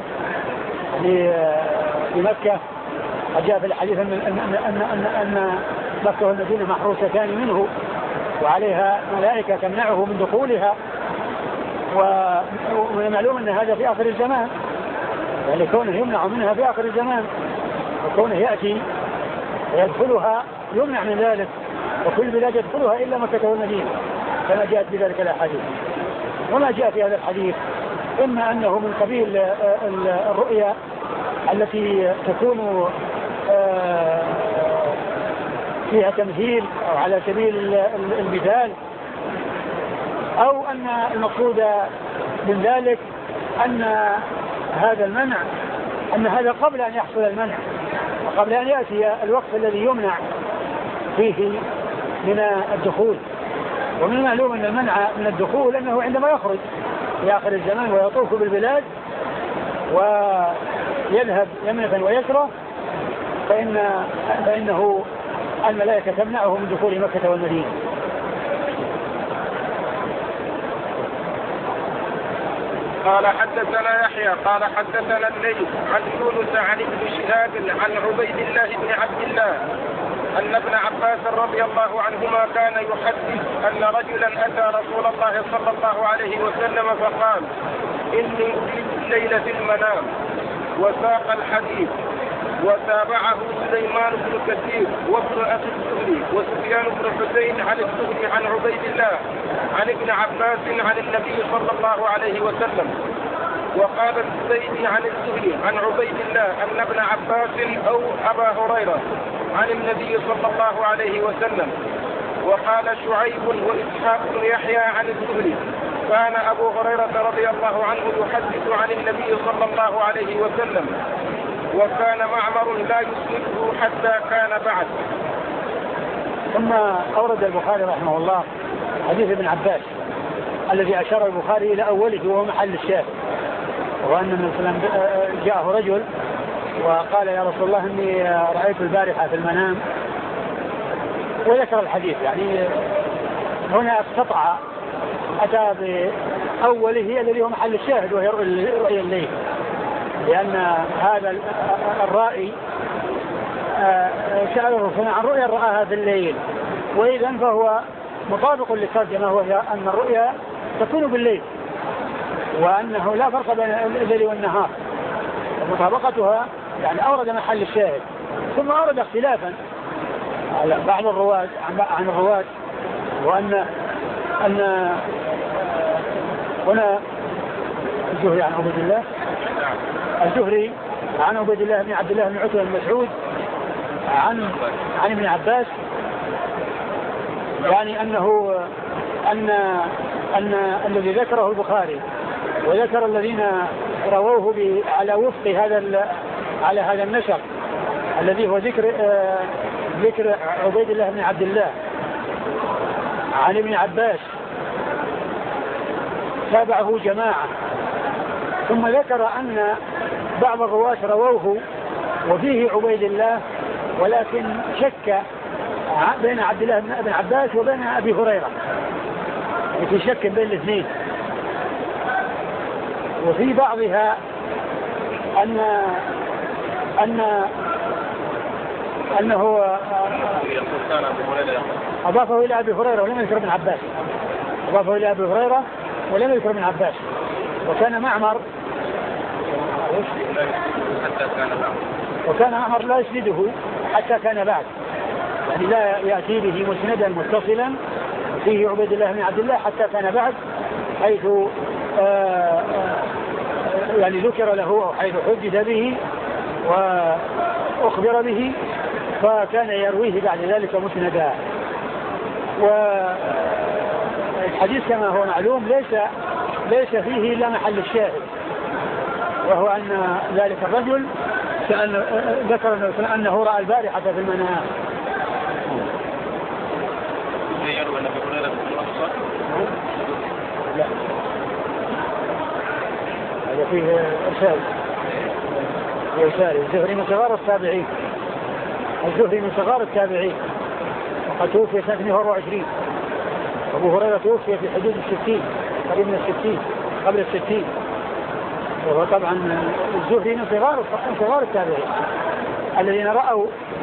في مكة، جاء في الحديث أن مكة والمدينة محروستان منه وعليها ملائكة تمنعه من دخولها، ومن المعلوم أن هذا في آخر الزمان، يعني كونه يمنع منها في آخر الزمان، وكونه يأتي ويدخلها يمنع من ذلك، وكل بلاد يدخلها إلا مكة والمدينة كما جاءت بذلك الأحاديث. وما جاء في هذا الحديث إما أنه من قبيل الرؤيا التي تكون فيها تمثيل أو على سبيل المثال، أو أن المقصود من ذلك أن هذا المنع، أن هذا قبل أن يحصل المنع وقبل أن يأتي الوقت الذي يمنع فيه من الدخول. ومن المعلوم أن المنع من الدخول أنه عندما يخرج في آخر الزمان ويطوف بالبلاد ويذهب يمنة ويسرة فإنه الملائكة تمنعه من دخول مكة والمدينة. قال حدثنا يحيى قال حدثنا الليث عن يونس عن ابن شهاب عن عبيد الله بن عبد الله أن ابن عباس رضي الله عنهما كان يحدث أن رجلا أتى رسول الله صلى الله عليه وسلم فقال: إني أريد الليل في المنام، وساق الحديث. وتابعه سليمان بن كثير وابن أخي الزهري وسفيان بن حسين عن الزهري عن عبيد الله عن ابن عباس عن النبي صلى الله عليه وسلم. وقال الزيدي عن الزهري عن عبيد الله أن ابن عباس أو أبا هريرة عن النبي صلى الله عليه وسلم. وقال شعيب وإسحاق بن يحيى عن الزهري كان أبو هريرة رضي الله عنه يحدث عن النبي صلى الله عليه وسلم، وكان معمر لا يسنده حتى كان بعد. ثم أورد البخاري رحمه الله حديث ابن عباس الذي أشار البخاري إلى أوله وهو محل الشاهد، وأن النبي صلى الله عليه وسلم جاءه رجل وقال: يا رسول الله إني رأيت البارحة في المنام، وذكر الحديث. يعني هنا استطاع أتى بأوله الذي هو محل الشاهد وهي رؤيا الليل، لأن هذا الرائي سأل الرسول عن رؤيا رآها في الليل، وإذن فهو مطابق للترجمة، وهي أن الرؤيا تكون بالليل، وأنه لا فرق بين الليل والنهار، مطابقتها يعني أورد محل الشاهد. ثم أورد اختلافا على بعض الرواة عن الرواة، وأن هنا الزهري عن عبيد الله، الزهري عن عبيد الله بن عبد الله بن عتبة بن مسعود عن ابن عباس، يعني أن الذي ذكره البخاري وذكر الذين رووه على وفق على هذا النسق الذي هو ذكر عبيد الله بن عبد الله عن ابن عباس، تابعه جماعة. ثم ذكر أن بعض الرواة رووه وفيه عبيد الله، ولكن شك بين عبد الله بن عباس وبين أبي هريرة، في شك بين الاثنين. وفي بعضها أنه أضافه إلى أبي هريرة ولم يذكر ابن عباس، أضافه إلى أبي هريرة ولم يذكر ابن عباس. وكان معمر لا يسنده حتى كان بعد، يعني لا يأتي به مسندا متصلا فيه عبيد الله بن عبد الله حتى كان بعد، حيث يعني ذكر له أو حيث حدث به وأخبر به، فكان يرويه بعد ذلك مسندا. والحديث كما هو معلوم ليس فيه إلا محل الشاهد، وهو أن ذلك الرجل ذكر أنه رأى البارحة في المنام. لا، هذا فيه إرسال. الزهري من صغار التابعين، وقد توفي سنة 22. أبو هريرة توفي في حدود 60، قريب من 60، قبل 60. وهو طبعا الزهري من صغار التابعين الذين رأوا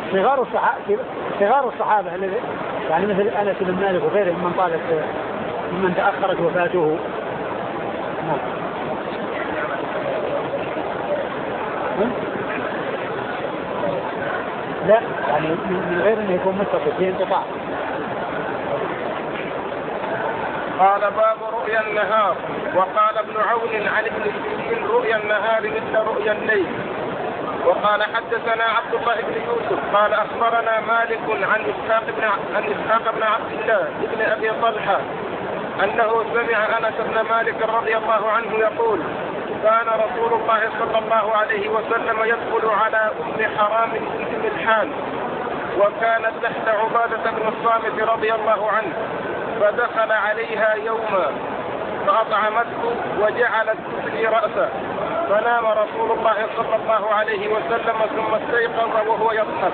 صغار الصحابة يعني مثل أنس بن مالك وغيرهم ممن تأخرت وفاته. لا يعني من غير أن يكون متصل في انقطاع. قال باب رؤيا النهار. وقال ابن عون عن ابن سيرين رؤيا النهار مثل رؤيا الليل. وقال حدثنا عبد الله بن يوسف قال أخبرنا مالك عن إسحاق بن عبد الله بن أبي طلحة أنه سمع أنس بن مالك رضي الله عنه يقول كان رسول الله صلى الله عليه وسلم يدخل على أم حرام بنت ملحان وكانت تحت عبادة بن الصامت رضي الله عنه، فدخل عليها يوما فأطعمته وجعلت تسري رأسه، فنام رسول الله صلى الله عليه وسلم ثم استيقظ وهو يضحك.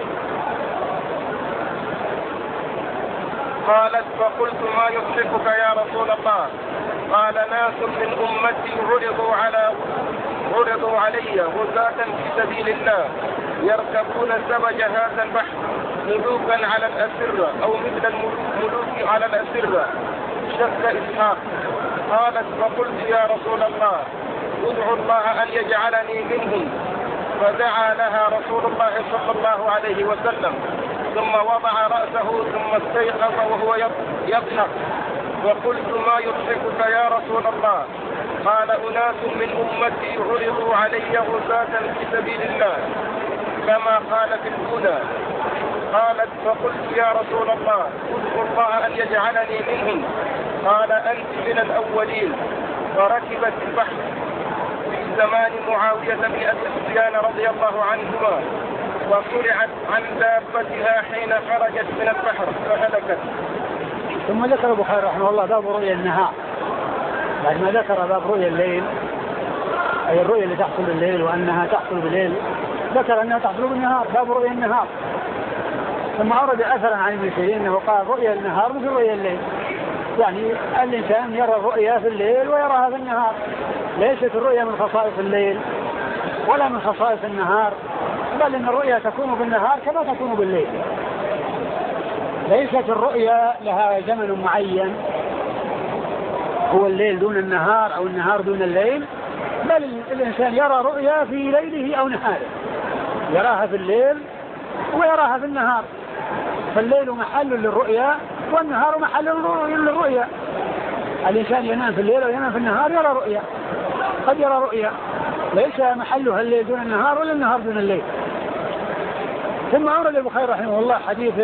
قالت فقلت ما يضحكك يا رسول الله؟ قال ناس من أمتي عرضوا علي غزاة في سبيل الله يركبون سبج هذا البحر ملوكا على الأسرة أو مثل الملوك على الأسرة. شك إسحاق. قالت فقلت يا رسول الله ادعو الله أن يجعلني منهم، فدعا لها رسول الله صلى الله عليه وسلم ثم وضع رأسه ثم استيقظ وهو يضحك. وقلت ما يضحكك يا رسول الله؟ قال أناس من أمتي عرضوا علي غزاة في سبيل الله كما قالت الأولى. قالت فقلت يا رسول الله ادعو الله أن يجعلني منهم. قال أنت من الأولين. فركبت البحر في زمان معاوية بن أبي سفيان رضي الله عنهما وقرعت عن دابتها حين خرجت من البحر فهلكت. ثم ذكر البخاري رحمه الله باب رؤيا النهار. بعد ما ذكر باب رؤيا الليل أي الرؤيا اللي تحصل بالليل وأنها تحصل بالليل ذكر أنها تحصل بالنهار باب رؤيا النهار. ثم أورد أثرا عن ابن سيرين أنه قال رؤيا النهار مثل رؤيا الليل، يعني الإنسان يرى الرؤيا في الليل ويراها في النهار. ليست الرؤيا من خصائص الليل ولا من خصائص النهار، بل إن الرؤيا تكون بالنهار كما تكون بالليل. ليست الرؤيا لها زمن معين هو الليل دون النهار أو النهار دون الليل، بل الإنسان يرى رؤيا في ليله أو نهاره، يراها في الليل ويراها في النهار. فالليل محل للرؤيا والنهار محل للرؤيا. الإنسان ينام في الليل وينام في النهار يرى رؤيا، قد يرى رؤيا ليس محلها الليل دون النهار ولا النهار دون الليل. ثم أورد البخاري رحمه الله حديث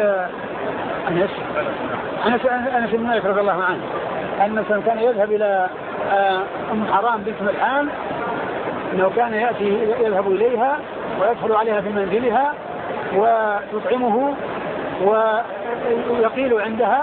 أنس بن مالك رضي الله عنه أنه كان يذهب إلى أم حرام بنت ملحان، أنه كان يذهب إليها ويدخل عليها في منزلها ويطعمه ويقيل عندها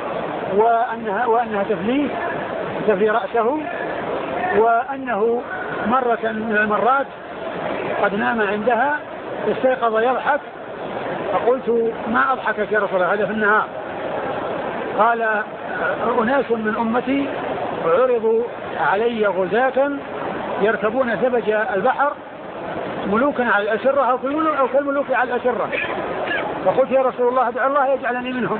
وأنها تفلي رأسه، وأنه مرة من المرات قد نام عندها استيقظ يضحك. فقلت ما أضحكك يا رسول الله؟ هذا في النهار. قال أناس من أمتي عرضوا علي غزاة يركبون سبج البحر ملوكا على الأسرة أو كالملوك على الأسرة. فقلت يا رسول الله ادعو الله يجعلني منهم،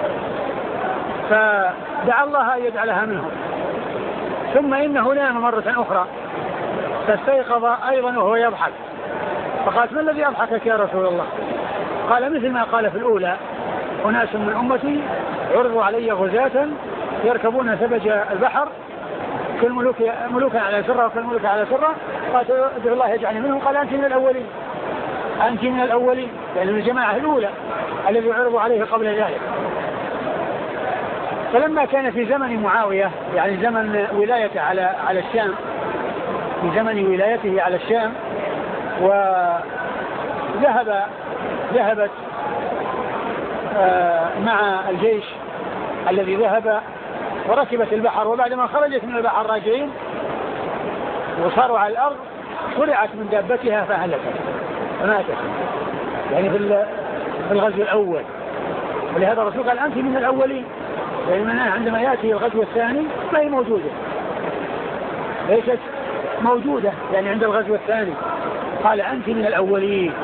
فدعا الله أن يجعلها منهم. ثم إنه نام مرة أخرى فاستيقظ أيضا وهو يضحك. فقالت ما الذي أضحكك يا رسول الله؟ قال مثل ما قال في الأولى أناس من أمتي عرضوا علي غزاة يركبون سبج البحر كالملوك على سرة وكالملوك على سرة. قالت ادعو الله يجعلني منهم. قال أنت من الأولين، أنت من الأولين، يعني من الجماعة الأولى الذي عرضوا عليه قبل ذلك. فلما كان في زمن معاوية يعني زمن ولايته على الشام، في زمن ولايته على الشام، وذهبت مع الجيش الذي ذهب وركبت البحر، وبعدما خرجت من البحر راجعين وصاروا على الأرض قرعت من دابتها فهلكت فماتت، يعني في الغزو الأول. ولهذا الرسول قال أنت من الأولين، لأننا عندما يأتي الغزو الثاني ما هي موجودة، ليست موجودة يعني عند الغزو الثاني. قال أنت من الأولين.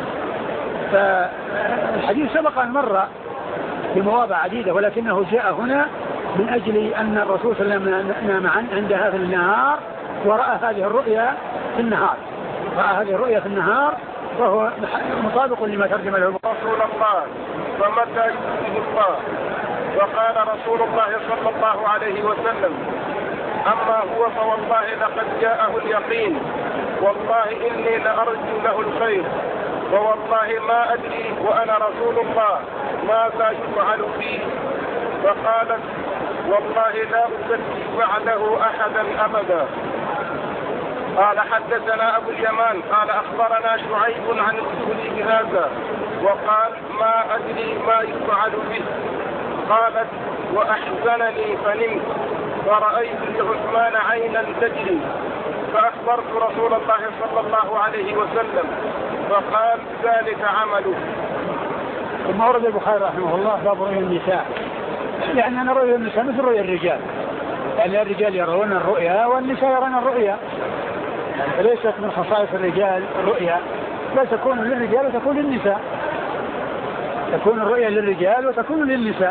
فالحديث سبق أن مر في مواضع عديدة، ولكنه جاء هنا من أجل أن الرسول صلى الله عليه وسلم نام عندها في النهار ورأى هذه الرؤيا في النهار، رأى هذه الرؤيا في النهار، وهو مطابق لما ترجم له رسول الله فمتى يؤتيه الله؟ وقال رسول الله صلى الله عليه وسلم: أما هو فوالله لقد جاءه اليقين، والله إني لأرجو له الخير، ووالله ما أدري وأنا رسول الله ماذا يفعل فيه. فقالت: والله لا أزكي بعده أحدا أبدا. قال: حدثنا أبو اليمان قال أخبرنا شعيب عن الزهري بهذا، وقال: ما أدري ما يفعل به. قالت: وأحزنني فنمت ورأيت لعثمان عينا تجري، فأخبرت رسول الله صلى الله عليه وسلم، فقال: ذلك عمله. ثم ورد البخاري رحمه الله باب رؤيا النساء، لأننا رؤيا النساء مثل رؤيا الرجال، يعني الرجال يرون الرؤيا والنساء يرون الرؤيا، يعني ليست من خصائص الرجال الرؤيا، بل تكون للرجال وتكون للنساء، تكون الرؤيا للرجال وتكون للنساء،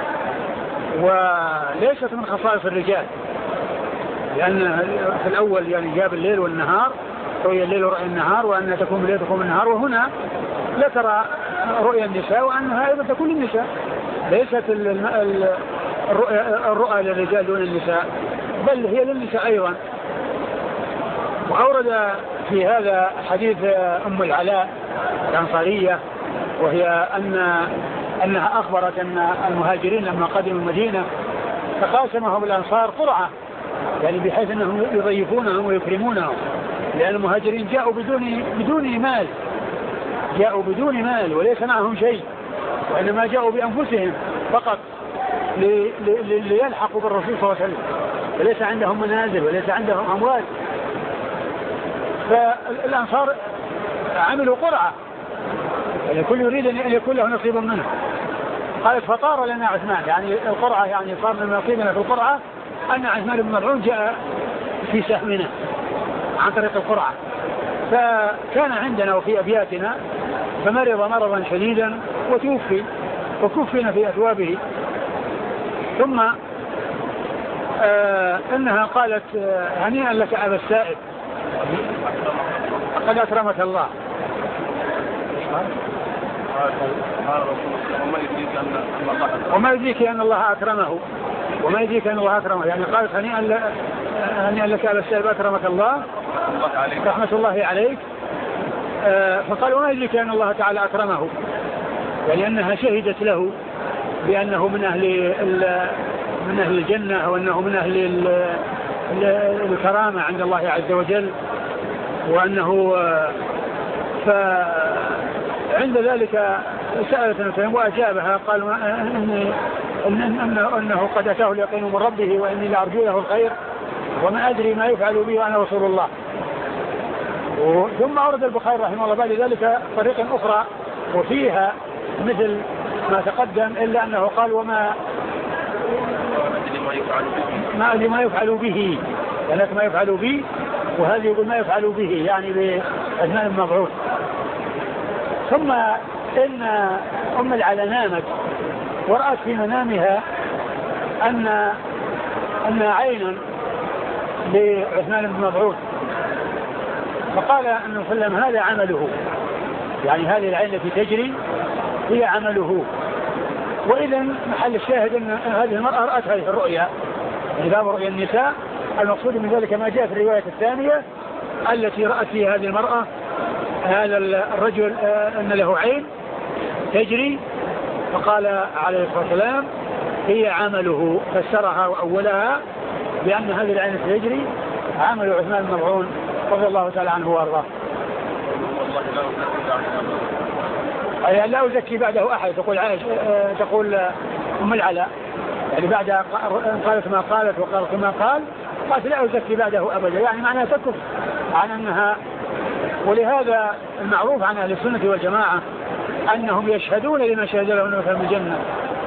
وليست من خصائص الرجال، لأن في الأول يعني جاب الليل والنهار، رؤيا الليل ورؤيا النهار، وأن تكون الليل وتكون النهار، وهنا ذكر رؤيا النساء وأنها أيضا تكون للنساء، ليست الرؤى للرجال دون النساء، بل هي للنساء أيضا. وأورد في هذا حديث أم العلاء الأنصارية، وهي أنها أخبرت أن المهاجرين لما قدموا المدينة تقاسمهم الأنصار قرعة، يعني بحيث أنهم يضيفونهم ويكرمونهم، لأن المهاجرين جاءوا بدون مال، جاءوا بدون مال وليس معهم شيء، وإنما جاءوا بأنفسهم فقط ليلحقوا بالرسول صلى الله عليه وسلم، وليس عندهم منازل وليس عندهم أموال. فالأنصار عملوا قرعة، يعني كل يريد أن يكون له نصيب منه. قالت: فطار لنا عثمان، يعني القرعة يعني صار من نصيبنا في القرعة أن عثمان بن مظعون جاء في سهمنا عن طريق القرعة. فكان عندنا وفي أبياتنا، فمرض مرضا شديدا وتوفي، وكفنا في أثوابه. ثم إنها قالت: هنيئا لك أبا السائب قد أكرمك الله. وما يدريك أن الله أكرمه، وما يدريك أن الله أكرمه، يعني قالت: هنيئا لك أبا السائب أكرمك الله رحمة الله عليك. فقال: وما يدريك أن الله تعالى أكرمه، يعني أنها شهدت له بأنه من أهل الجنة، أو أنه من أهل الكرامة عند الله عز وجل، وأنه فعند ذلك سألت وأجابها، قال: أنه قد أتاه اليقين من ربه وإني لأرجو له الخير وما أدري ما يفعل به وأنا رسول الله. ثم أورد البخاري رحمه الله بعد ذلك طريقة أخرى وفيها مثل ما تقدم، إلا أنه قال: وما أدري ما يفعل به، يعني ما يفعل به، وهذه يقول ما يفعل به يعني بعثمان بن مظعون. ثم إن أم العلاء نامت ورأت في منامها أن عينا لعثمان بن مظعون، فقال النبي صلى الله عليه وسلم: هذا عمله، يعني هذه العين التي تجري هي عمله. وإذا محل الشاهد أن هذه المرأة رأت هذه الرؤيا، يعني باب رؤيا النساء، المقصود من ذلك ما جاء في الرواية الثانية التي رأت فيها هذه المرأة هذا الرجل أن له عين تجري، فقال عليه الصلاة والسلام: هي عمله، فسرها وأولها بأن هذه العين تجري عمل عثمان بن مظعون رضي الله تعالى عنه وارضاه. أي لا أزكي بعده أحد، تقول أم العلاء، يعني بعد قالت ما قالت وقالت ما قالت لا أزكي بعده أبدا، يعني معناها تكف عن أنها. ولهذا المعروف عن أهل السنة والجماعة أنهم يشهدون لمن شهد له أنه في الجنة،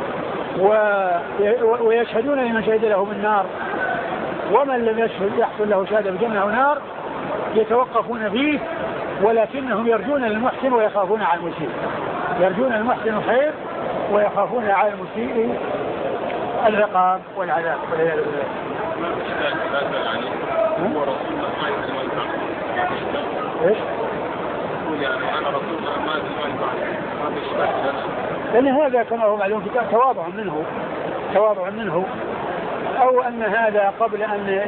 ويشهدون لمن شهد له بالنار، ومن لم يحصل له شهادة بالجنة أو نار يتوقفون فيه، ولكنهم يرجون للمحسن ويخافون على المسيء، يرجون المحسن الخير ويخافون على المسيء العقاب والعذاب والعياذ بالله. ما إشكال هذا يعني هو رسول الله ما ينفع إيش؟ يقول يعني أنا رسول الله ما ينفع ما بإشكال لأن هذا كما هو معلوم تواضع منه أو أن هذا قبل أن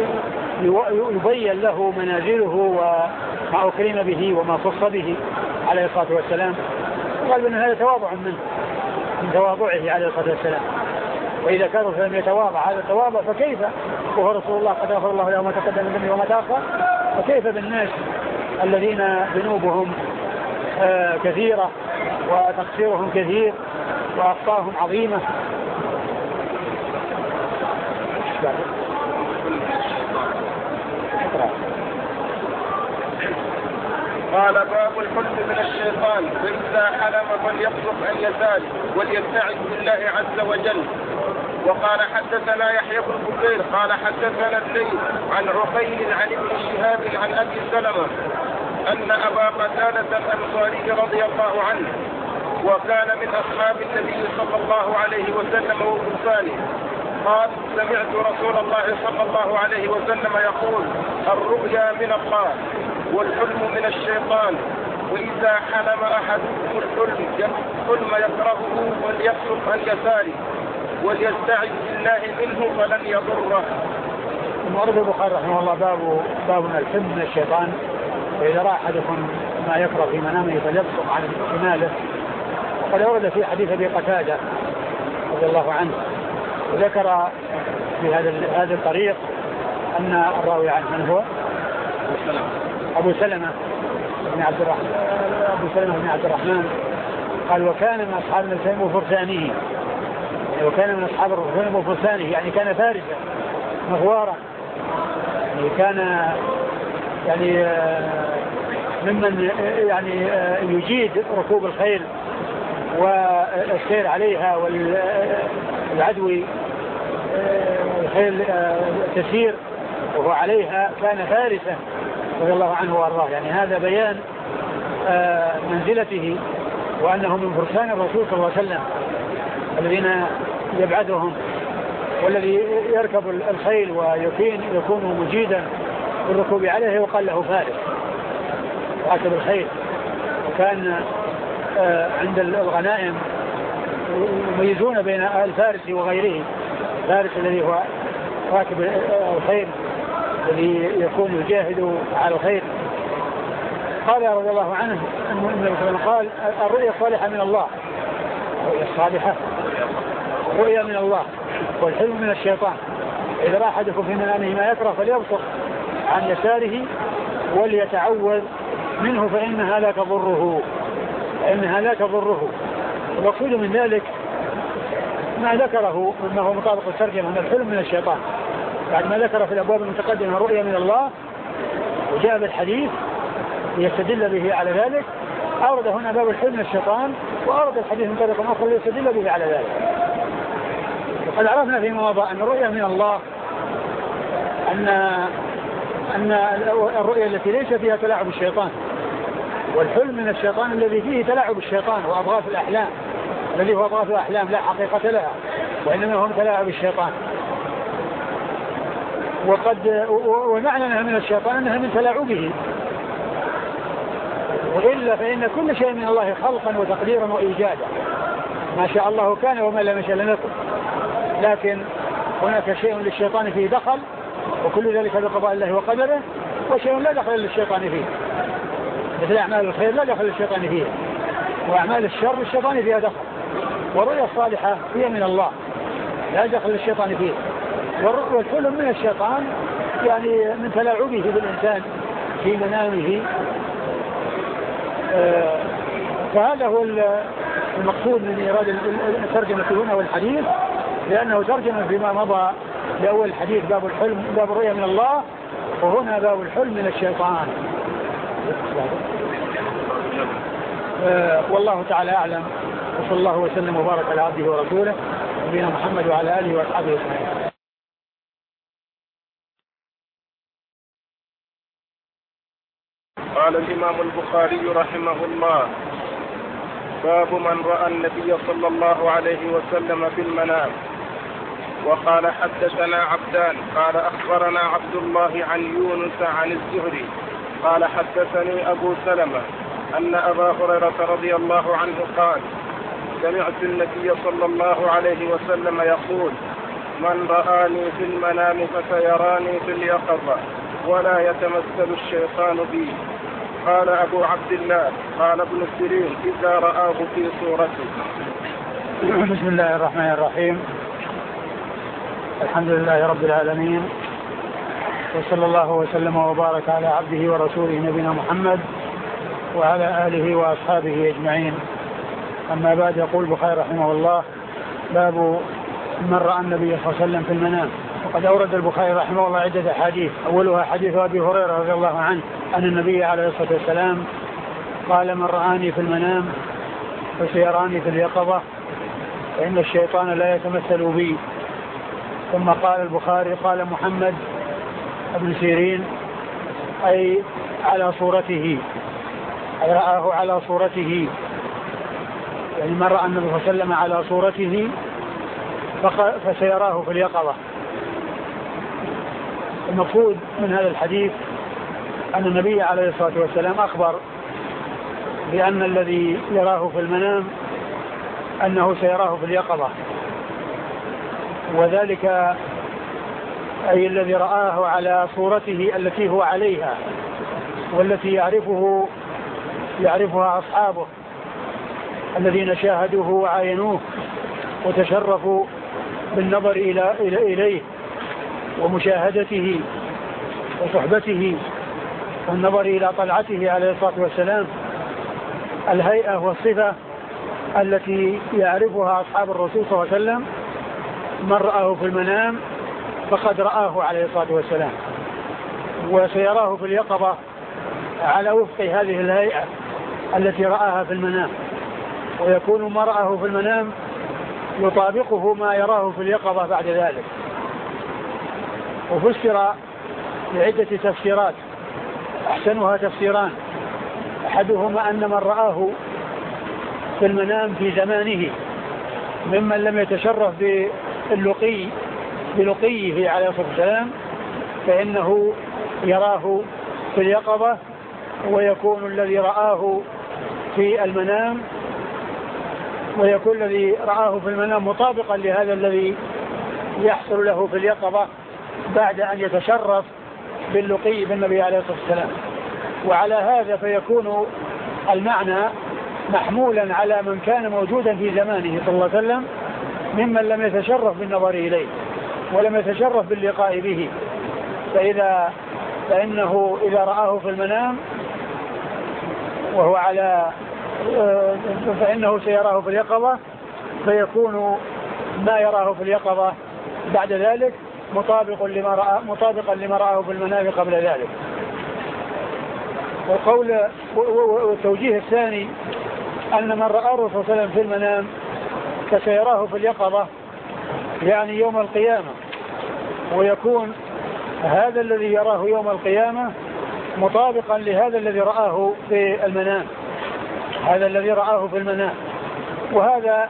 يبين له منازله وما أكرم به وما خص به عليه الصلاة والسلام، قال أن هذا تواضع منه من تواضعه عليه الصلاة والسلام. وإذا كان فلم يتواضع هذا التواضع فكيف وهو رسول الله قد غفر الله له ما تقدم من ذنبه وما تأخر، فكيف بالناس الذين ذنوبهم كثيرة وتقصيرهم كثير وأخطاءهم عظيمة. قال باب الحلم من الشيطان فإذا حلم فليصرف عن يساره وليستعذ بالله عز وجل. وقال حدثنا يحيى بن بكير قال حدثنا الليث عن عقيل عن ابن شهاب عن أبي سلمة أن أبا قتادة الأنصاري رضي الله عنه وكان من أصحاب النبي صلى الله عليه وسلم وفرسانه قال سمعت رسول الله صلى الله عليه وسلم يقول الرؤيا من الله والحلم من الشيطان وإذا حلم أحدكم الحلم يكرهه وليصرف عن يساره وليستعذ بالله منه فلن يضره. ورد البخاري رحمه الله باب الحلم من الشيطان وإذا رأى أحدكم ما يكره في منامه فليبصق عن شماله. وقد ورد في حديث أبي قتادة رضي الله عنه وذكر في هذا الطريق أن الراوي عنه من هو أبو سلمة بن عبد الرحمن قال وكان من أصحاب النبي وفرسانه، وكان من أصحاب الرسول وفرسانه يعني كان فارسا مغوارا، يعني كان يعني ممن يعني يجيد ركوب الخيل والسير عليها والعدو الخيل تسير وهو عليها، كان فارسا رضي الله عنه وارضاه. يعني هذا بيان منزلته وأنه من فرسان الرسول صلى الله عليه وسلم الذين يبعدهم، والذي يركب الخيل ويكون مجيدا بالركوب عليه وقال له فارس راكب الخيل. وكان عند الغنائم يميزون بين الفارس وغيره، الفارس الذي هو راكب الخيل الذي يكون يجاهد على الخير. قال رضي الله عنه أنه قال الرؤيا الصالحة من الله، الرؤيا الصالحة رؤيا من الله والحلم من الشيطان. إذا رأى أحدكم في منامه ما يكره فليبصق عن يساره وليتعوذ منه فإنها لا تضره. والمقصود من ذلك ما ذكره مما هو مطابق الترجمة من الحلم من الشيطان بعد ما ذكر في الأبواب المتقدمة رؤيا من الله وجاء بالحديث ليستدل به على ذلك. أورد هنا باب الحلم من الشيطان وأورد الحديث من طريق آخر ليستدل به على ذلك. وقد عرفنا فيما مضى أن الرؤيا من الله أن الرؤيا التي ليس فيها تلاعب الشيطان، والحلم من الشيطان الذي فيه تلاعب الشيطان وأضغاث الأحلام الذي هو أضغاث أحلام لا حقيقة لها وإنما هم تلاعب الشيطان. ومعنى أنها من الشيطان أنها من تلاعبه، وإلا فإن كل شيء من الله خلقا وتقديرا وإيجادا، ما شاء الله كان وما لم يشاء لم يكن. لكن هناك شيء للشيطان فيه دخل وكل ذلك بقضاء الله وقدره، وشيء لا دخل للشيطان فيه مثل أعمال الخير لا دخل للشيطان فيه، وأعمال الشر الشيطان فيها دخل. والرؤيا الصالحة هي من الله لا دخل للشيطان فيه. والحلم من الشيطان يعني من تلاعبه بالإنسان في منامه. فهذا هو المقصود من إيراد الترجمة هنا والحديث، لأنه ترجم فيما مضى لأول الحديث باب الحلم باب الرؤيا من الله، وهنا باب الحلم من الشيطان. والله تعالى أعلم، وصلى الله وسلم وبارك على عبده ورسوله نبينا محمد وعلى آله وأصحابه أجمعين. قال الإمام البخاري رحمه الله باب من رأى النبي صلى الله عليه وسلم في المنام. وقال حدثنا عبدان قال أخبرنا عبد الله عن يونس عن الزهري قال حدثني أبو سلمة أن أبا هريرة رضي الله عنه قال سمعت النبي صلى الله عليه وسلم يقول من رآني في المنام فسيراني في اليقظة ولا يتمثل الشيطان بي. قال أبو عبد الله قال ابن سيرين إذا رآه في صورته. بسم الله الرحمن الرحيم. الحمد لله رب العالمين، وصلى الله وسلم وبارك على عبده ورسوله نبينا محمد وعلى آله وأصحابه أجمعين. أما بعد، يقول البخاري رحمه الله: باب من رأى النبي صلى الله عليه وسلم في المنام. وقد أورد البخاري رحمه الله عدة حديث، أولها حديث أبي هريرة رضي الله عنه أن النبي عليه الصلاة والسلام قال: من رآني في المنام فسيراني في اليقظة فإن الشيطان لا يتمثل بي. ثم قال البخاري: قال محمد بن سيرين أي على صورته، أي رآه على صورته، يعني من رأى النبي صلى الله عليه وسلم على صورته فسيراه في اليقظة. المقصود من هذا الحديث أن النبي عليه الصلاة والسلام أخبر بأن الذي يراه في المنام أنه سيراه في اليقظة، وذلك أي الذي رآه على صورته التي هو عليها والتي يعرفها أصحابه الذين شاهدوه وعاينوه وتشرفوا بالنظر إليه ومشاهدته وصحبته والنظر إلى طلعته عليه الصلاة والسلام، الهيئة والصفة التي يعرفها أصحاب الرسول صلى الله عليه وسلم. من رآه في المنام فقد رآه عليه الصلاة والسلام، وسيراه في اليقظة على وفق هذه الهيئة التي رآها في المنام، ويكون ما رآه في المنام يطابقه ما يراه في اليقظة بعد ذلك. وفسر بعدة تفسيرات، أحسنها تفسيران: أحدهما أن من رآه في المنام في زمانه ممن لم يتشرف بلقيه عليه الصلاة والسلام فإنه يراه في اليقظة، ويكون الذي رآه في المنام مطابقا لهذا الذي يحصل له في اليقظة بعد أن يتشرف باللقي بالنبي عليه الصلاة والسلام. وعلى هذا فيكون المعنى محمولا على من كان موجودا في زمانه صلى الله عليه وسلم ممن لم يتشرف بالنظر إليه ولم يتشرف باللقاء به، فإنه إذا رآه في المنام فإنه سيراه في اليقظة، فيكون ما يراه في اليقظة بعد ذلك مطابقا لما رآه في المنام قبل ذلك. والتوجيه الثاني أن من رأى الرسول صلى الله عليه وسلم في المنام فسيراه في اليقظة يعني يوم القيامة، ويكون هذا الذي يراه يوم القيامة مطابقا لهذا الذي رآه في المنام، وهذا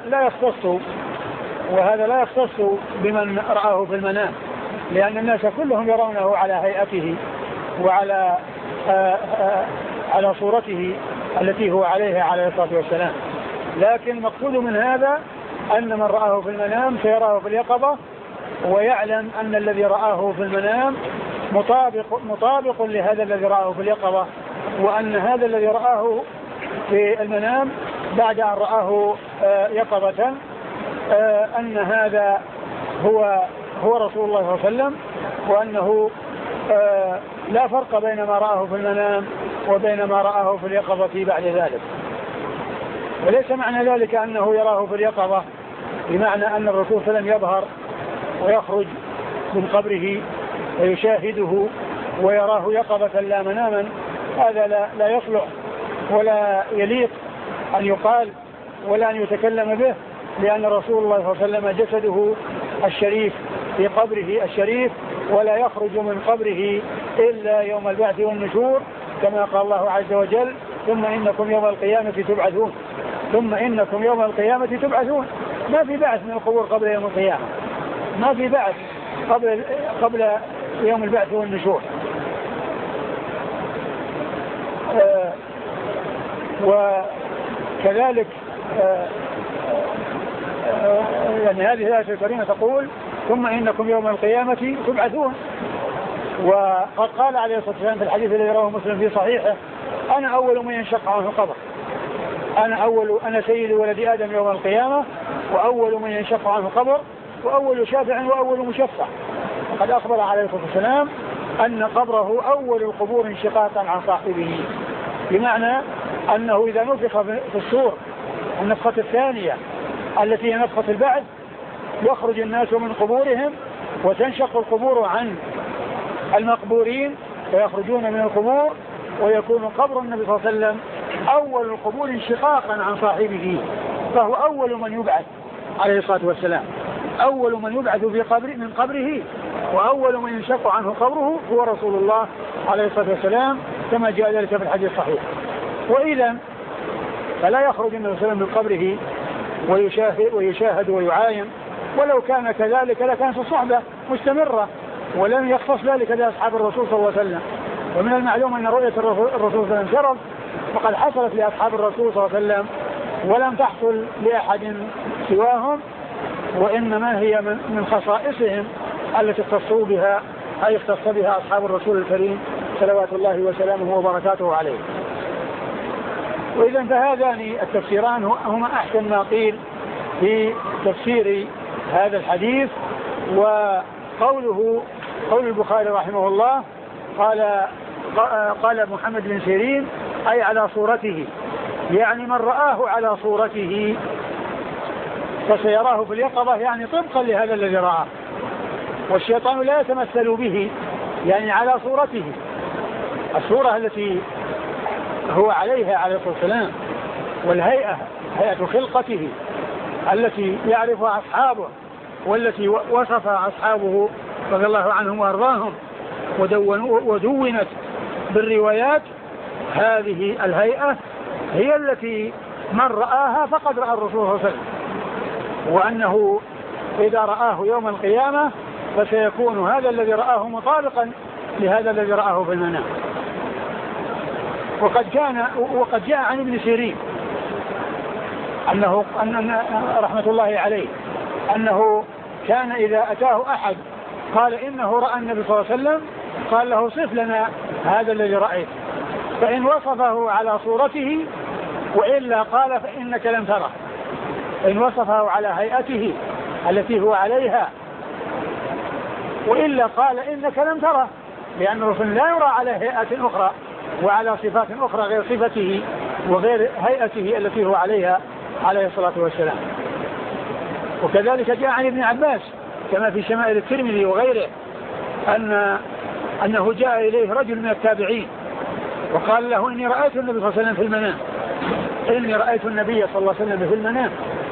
لا يختص بمن رآه في المنام، لأن الناس كلهم يرونه على هيئته وعلى على صورته التي هو عليها عليه الصلاة والسلام. لكن المقصود من هذا أن من رآه في المنام سيراه في اليقظة، ويعلم أن الذي رآه في المنام مطابق لهذا الذي رآه في اليقظة، وأن هذا الذي رآه في المنام بعد أن رآه يقظة أن هذا هو رسول الله صلى الله عليه وسلم، وأنه لا فرق بين ما رآه في المنام وبين ما رآه في اليقظة بعد ذلك. وليس معنى ذلك أنه يراه في اليقظة بمعنى أن الرسول صلى الله عليه وسلم يظهر ويخرج من قبره ويشاهده ويراه يقظة لا مناما. هذا لا يصلح ولا يليق أن يقال ولا أن يتكلم به، لأن رسول الله صلى الله عليه وسلم جسده الشريف في قبره الشريف، ولا يخرج من قبره إلا يوم البعث والنشور، كما قال الله عز وجل: ثم إنكم يوم القيامة تبعثون. ما في بعث من القبور قبل يوم القيامة، ما في بعث قبل يوم البعث والنشور. وكذلك يعني هذه الآية الكريمة تقول ثم إنكم يوم القيامة تبعثون. وقد قال عليه الصلاة والسلام في الحديث الذي رواه مسلم في صحيحه أنا أول من ينشق عنه القبر، أنا سيد ولد آدم يوم القيامة وأول من ينشق عنه القبر وأول شافع وأول مشفع. وقد أخبر عليه الصلاة والسلام أن قبره أول القبور انشقاقا عن صاحبه، بمعنى أنه إذا نفخ في الصور النفخة الثانية التي هي نفخة البعث يخرج الناس من قبورهم وتنشق القبور عن المقبورين فيخرجون من القبور ويكون قبر النبي صلى الله عليه وسلم أول القبور انشقاقا عن صاحبه، فهو أول من يبعث عليه الصلاة والسلام، أول من يبعث من قبره وأول من ينشق عنه قبره هو رسول الله عليه الصلاة والسلام كما جاء ذلك في الحديث الصحيح. وإذا فلا يخرج النبي صلى الله عليه وسلم من قبره ويشاهد ويعاين، ولو كان كذلك لكانت الصحبة مستمرة ولم يختص ذلك لأصحاب الرسول صلى الله عليه وسلم. ومن المعلوم أن رؤية الرسول صلى الله عليه وسلم شرف وقد حصلت لأصحاب الرسول صلى الله عليه وسلم ولم تحصل لأحد سواهم، وإنما هي من خصائصهم التي اختصوا بها أي اختص بها أصحاب الرسول الكريم صلوات الله وسلامه وبركاته عليه. وإذا فهذان التفسيران هما أحسن ما قيل في تفسير هذا الحديث. وقول البخاري رحمه الله قال محمد بن سيرين أي على صورته، يعني من رآه على صورته فسيراه في اليقظة، يعني طبقا لهذا الذي رآه. والشيطان لا يتمثل به، يعني على صورته، الصورة التي هو عليها عليه الصلاة والسلام، والهيئة هيئة خلقته التي يعرفها أصحابه والتي وصفها أصحابه رضي الله عنهم وأرضاهم ودونت بالروايات. هذه الهيئة هي التي من رآها فقد رأى الرسول صلى الله عليه وسلم، وأنه إذا رآه يوم القيامة فسيكون هذا الذي رآه مطابقا لهذا الذي رآه في المنام. وقد جاء عن ابن سيرين أن رحمة الله عليه أنه كان إذا أتاه أحد قال إنه رأى النبي صلى الله عليه وسلم قال له صف لنا هذا الذي رأيت، فإن وصفه على صورته وإلا قال فإنك لم تره. إن وصفه على هيئته التي هو عليها وإلا قال إنك لم تره، لأن الرسول لا يرى على هيئة أخرى وعلى صفات أخرى غير صفته وغير هيئته التي هو عليها عليه الصلاة والسلام. وكذلك جاء عن ابن عباس كما في شمائل الترمذي وغيره أنه جاء إليه رجل من التابعين وقال له إني رأيت النبي صلى الله عليه وسلم في المنام، إني رأيت النبي صلى الله عليه وسلم في المنام.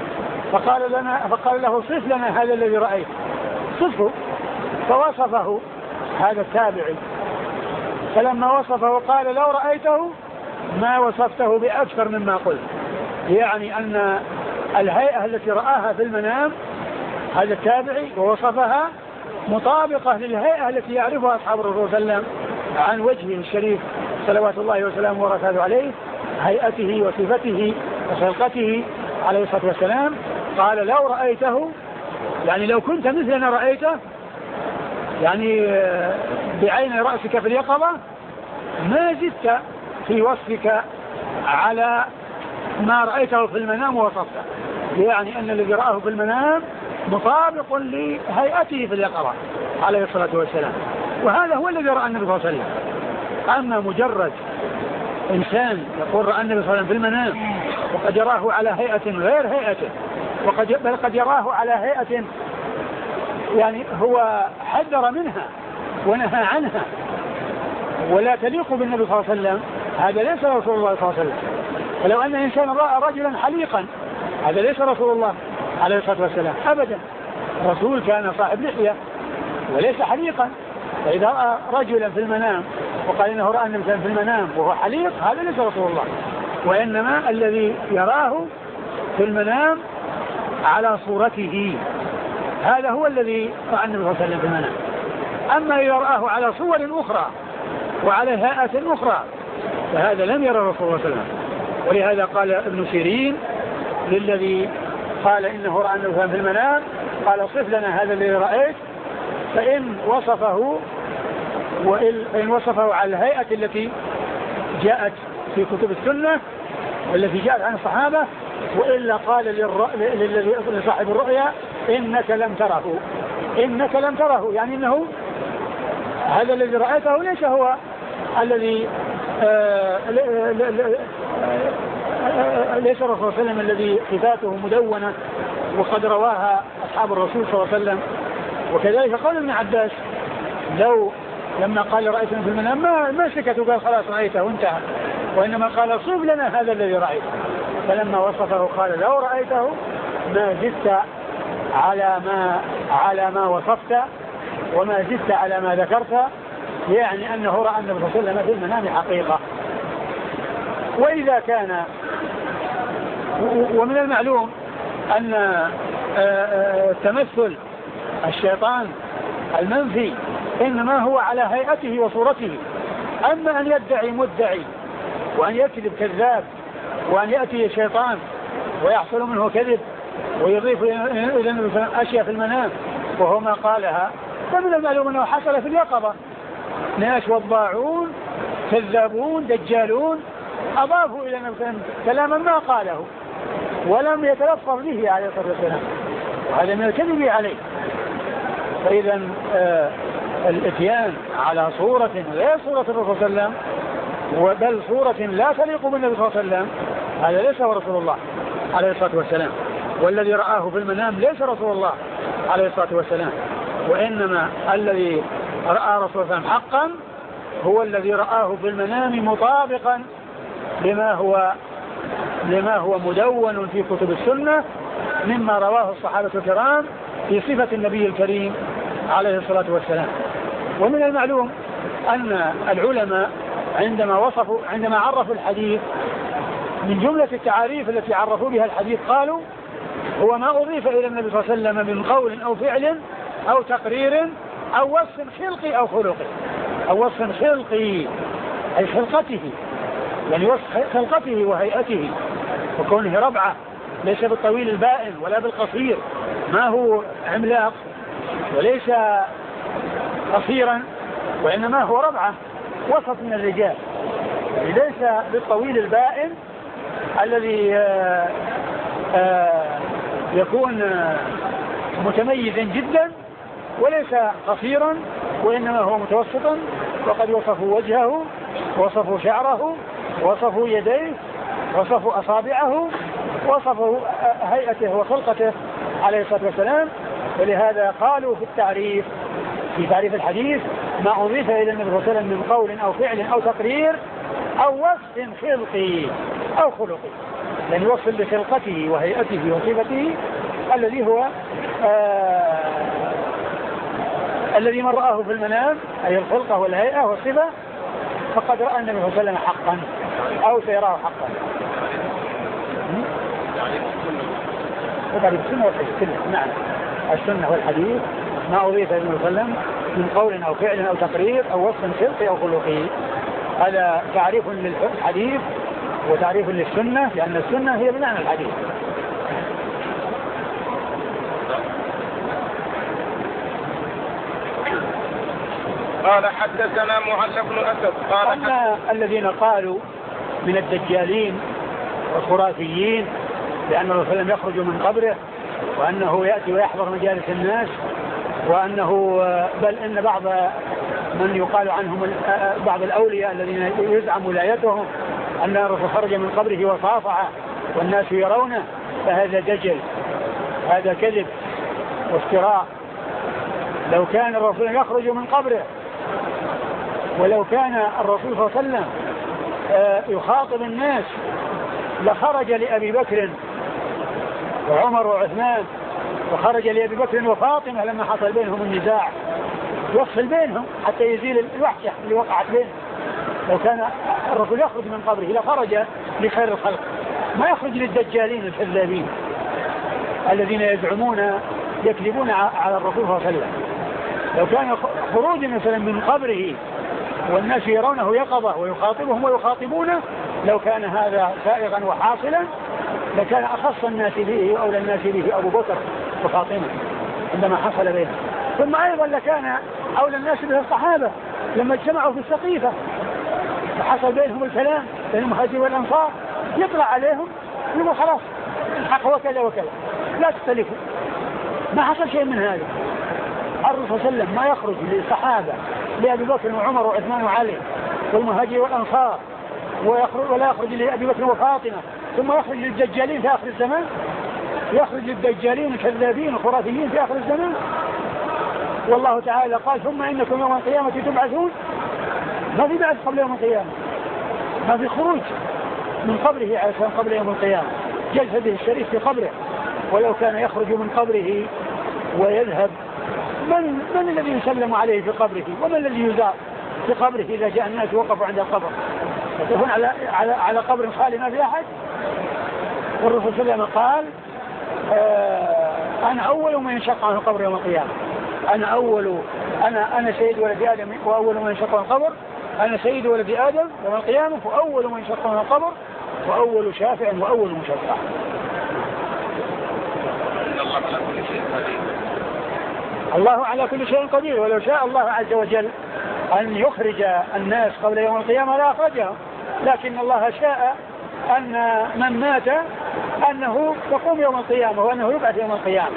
فقال له صف لنا هذا الذي رأيت، صفه. فوصفه هذا التابعي، فلما وصفه قال لو رأيته ما وصفته بأكثر مما قلت، يعني أن الهيئة التي رآها في المنام هذا التابعي ووصفها مطابقة للهيئة التي يعرفها أصحاب الرسول صلى الله عليه وسلم عن وجهه الشريف صلوات الله وسلامه وبركاته عليه، هيئته وصفته وخلقته عليه الصلاة والسلام. قال لو رأيته، يعني لو كنت مثلنا رأيته، يعني بعين رأسك في اليقظة ما زدت في وصفك على ما رأيته في المنام ووصفته، يعني أن الذي رآه في المنام مطابق لهيئته في اليقظة عليه الصلاة والسلام. وهذا هو الذي رأى النبي صلى الله عليه وسلم. أما مجرد إنسان يقول رأى النبي صلى الله عليه وسلم في المنام وقد يراه على هيئة غير هيئته، بل قد يراه على هيئة يعني هو حذر منها ونهى عنها ولا تليق بالنبي صلى الله عليه وسلم، هذا ليس رسول الله صلى الله عليه وسلم. ولو أن إنسان رأى رجلا حليقا هذا ليس رسول الله عليه الصلاة والسلام أبدا. رسول كان صاحب لحية وليس حليقا، فإذا رأى رجلا في المنام وقال إنه رأى النبي في المنام وهو حليق هذا ليس رسول الله، وإنما الذي يراه في المنام على صورته هذا هو الذي رأى النبي صلى الله عليه وسلم في المنام. أما إذا رآه على صور أخرى وعلى هيئة أخرى فهذا لم يرى الرسول صلى الله عليه وسلم. ولهذا قال ابن سيرين للذي قال إنه رأى النبي صلى الله عليه وسلم في المنام قال صف لنا هذا الذي رأيت، فإن وصفه على الهيئة التي جاءت في كتب السنة والتي جاءت عن الصحابة، وإلا قال لصاحب الرؤيا إنك لم تره، يعني إنه هذا الذي رأيته ليس هو الذي ليس الرسول صلى الله عليه وسلم الذي صفاته مدونة وقد رواها أصحاب الرسول صلى الله عليه وسلم. وكذلك قال ابن عباس لما قال رأيته في المنام ما سكت وقال خلاص رأيته وانتهى، وإنما قال صف لنا هذا الذي رأيته. فلما وصفه قال لو رأيته ما زدت على ما وصفت وما زدت على ما ذكرت، يعني أنه رأى النبي صلى الله عليه وسلم في المنام حقيقة. وإذا كان ومن المعلوم أن تمثل الشيطان المنفي إنما هو على هيئته وصورته. أما أن يدعي مدعي وأن يكذب كذاب وأن يأتي شيطان ويحصل منه كذب ويضيف إلى أشياء في المنام وهو ما قالها، فمن المعلوم أنه حصل في اليقظة ناس وضاعون كذابون دجالون أضافوا إلى نفسهم كلاما ما قاله ولم يتلفظ به عليه الصلاة والسلام، وهذا من الكذب عليه. فإذا الاتيان على صورة غير صورة الرسول صلى الله عليه وسلم بل صورة لا تليق بالنبي صلى الله عليه وسلم هذا ليس هو رسول الله عليه الصلاة والسلام. والذي رآه في المنام ليس رسول الله عليه الصلاة والسلام، وإنما الذي رأى رسول الله حقا هو الذي رآه في المنام مطابقا لما هو مدون في كتب السنة مما رواه الصحابة الكرام في صفة النبي الكريم عليه الصلاة والسلام. ومن المعلوم أن العلماء عندما عرفوا الحديث من جملة التعاريف التي عرفوا بها الحديث قالوا هو ما أضيف إلى النبي صلى الله عليه وسلم من قول أو فعل أو تقرير أو وصف خلقي أو خلقي. أو وصف خلقي أي خلقته، يعني وصف خلقته وهيئته وكونه ربعة ليس بالطويل البائن ولا بالقصير، ما هو عملاق وليس قصيرا وإنما هو ربعة وسط من الرجال، ليس بالطويل البائن الذي يكون متميزا جدا وليس قصيرا وإنما هو متوسطا. وقد وصفوا وجهه وصفوا شعره وصفوا يديه وصفوا أصابعه وصفوا هيئته وخلقته عليه الصلاة والسلام. ولهذا قالوا في تعريف الحديث ما أضيف إلى النبي صلى الله عليه وسلم من قول أو فعل أو تقرير أو وصف خلقي أو خلقي، يعني وصف بخلقته وهيئته وصفته الذي هو الذي من رآه في المنام أي الخلقة والهيئة والصفة فقد رأى النبي صلى الله عليه وسلم حقا أو سيراه حقا. وتعريف السنة والحديث نعم، السنة والحديث ما أضيف إلى النبي صلى الله عليه وسلم من قول أو فعل أو تقرير أو وصف خلقي أو خلقي. هذا تعريف للحديث وتعريف للسنة، لأن السنة هي بمعنى الحديث. قال حدثنا معل بن أسد قال أما الذين قالوا من الدجالين والخرافيين لأن الرسول صلى الله عليه وسلم يخرج من قبره وأنه يأتي ويحضر مجالس الناس، وأنه بل إن بعض من يقال عنهم بعض الأولياء الذين يزعم ولايتهم أن الرسول خرج من قبره وصافع والناس يرونه، فهذا دجل، هذا كذب وافتراء. لو كان الرسول يخرج من قبره ولو كان الرسول صلى الله عليه وسلم يخاطب الناس لخرج لأبي بكر وعمر وعثمان، وخرج لأبي بكر وفاطمة لما حصل بينهم النزاع يفصل بينهم حتى يزيل الوحشة اللي وقعت بينهم. لو كان الرسول يخرج من قبره لخرج لخير الخلق، ما يخرج للدجالين الكذابين الذين يزعمون يكذبون على الرسول صلى الله عليه وسلم. لو كان خروج مثلا من قبره والناس يرونه يقظة ويخاطبهم ويخاطبونه، لو كان هذا سائغا وحاصلا لكان أخص الناس به أولى الناس به أبو بكر وفاطمة عندما حصل بينهم. ثم أيضا لكان أولى الناس به الصحابة لما اجتمعوا في السقيفة وحصل بينهم الكلام بين المهاجرين والأنصار، يطلع عليهم يقول خلاص الحق وكذا وكذا لا تختلفوا. ما حصل شيء من هذا. الرسول صلى الله عليه وسلم ما يخرج للصحابة لأبي بكر وعمر وعثمان وعلي والمهاجرين والأنصار ولا يخرج لأبي بكر وفاطمة ثم يخرج للدجالين في آخر الزمان، يخرج للدجالين الكذابين الخرافيين في آخر الزمان. والله تعالى قال ثم إنكم يوم القيامة تبعثون. ما في بعث قبل يوم القيامة، ما في خروج من قبره على السلام قبل يوم القيامة. جلسته الشريف في قبره، ولو كان يخرج من قبره ويذهب من الذي يسلم عليه في قبره ومن الذي يزار في قبره إذا جاء الناس وقفوا عند القبر يكون على قبر خالي ما في أحد. والرسول صلى الله عليه وسلم قال أنا أول من ينشق عن القبر يوم القيامة. أنا سيد ولد آدم وأول من ينشق عن القبر. أنا سيد ولد آدم يوم القيامة وأول من ينشق عن القبر وأول شافع وأول مشفع. الله على كل شيء قدير. ولو شاء الله عز وجل أن يخرج الناس قبل يوم القيامة لا أخرجهم، لكن الله شاء أن من مات أنه يقوم يوم القيامة وأنه يبعث يوم القيامة.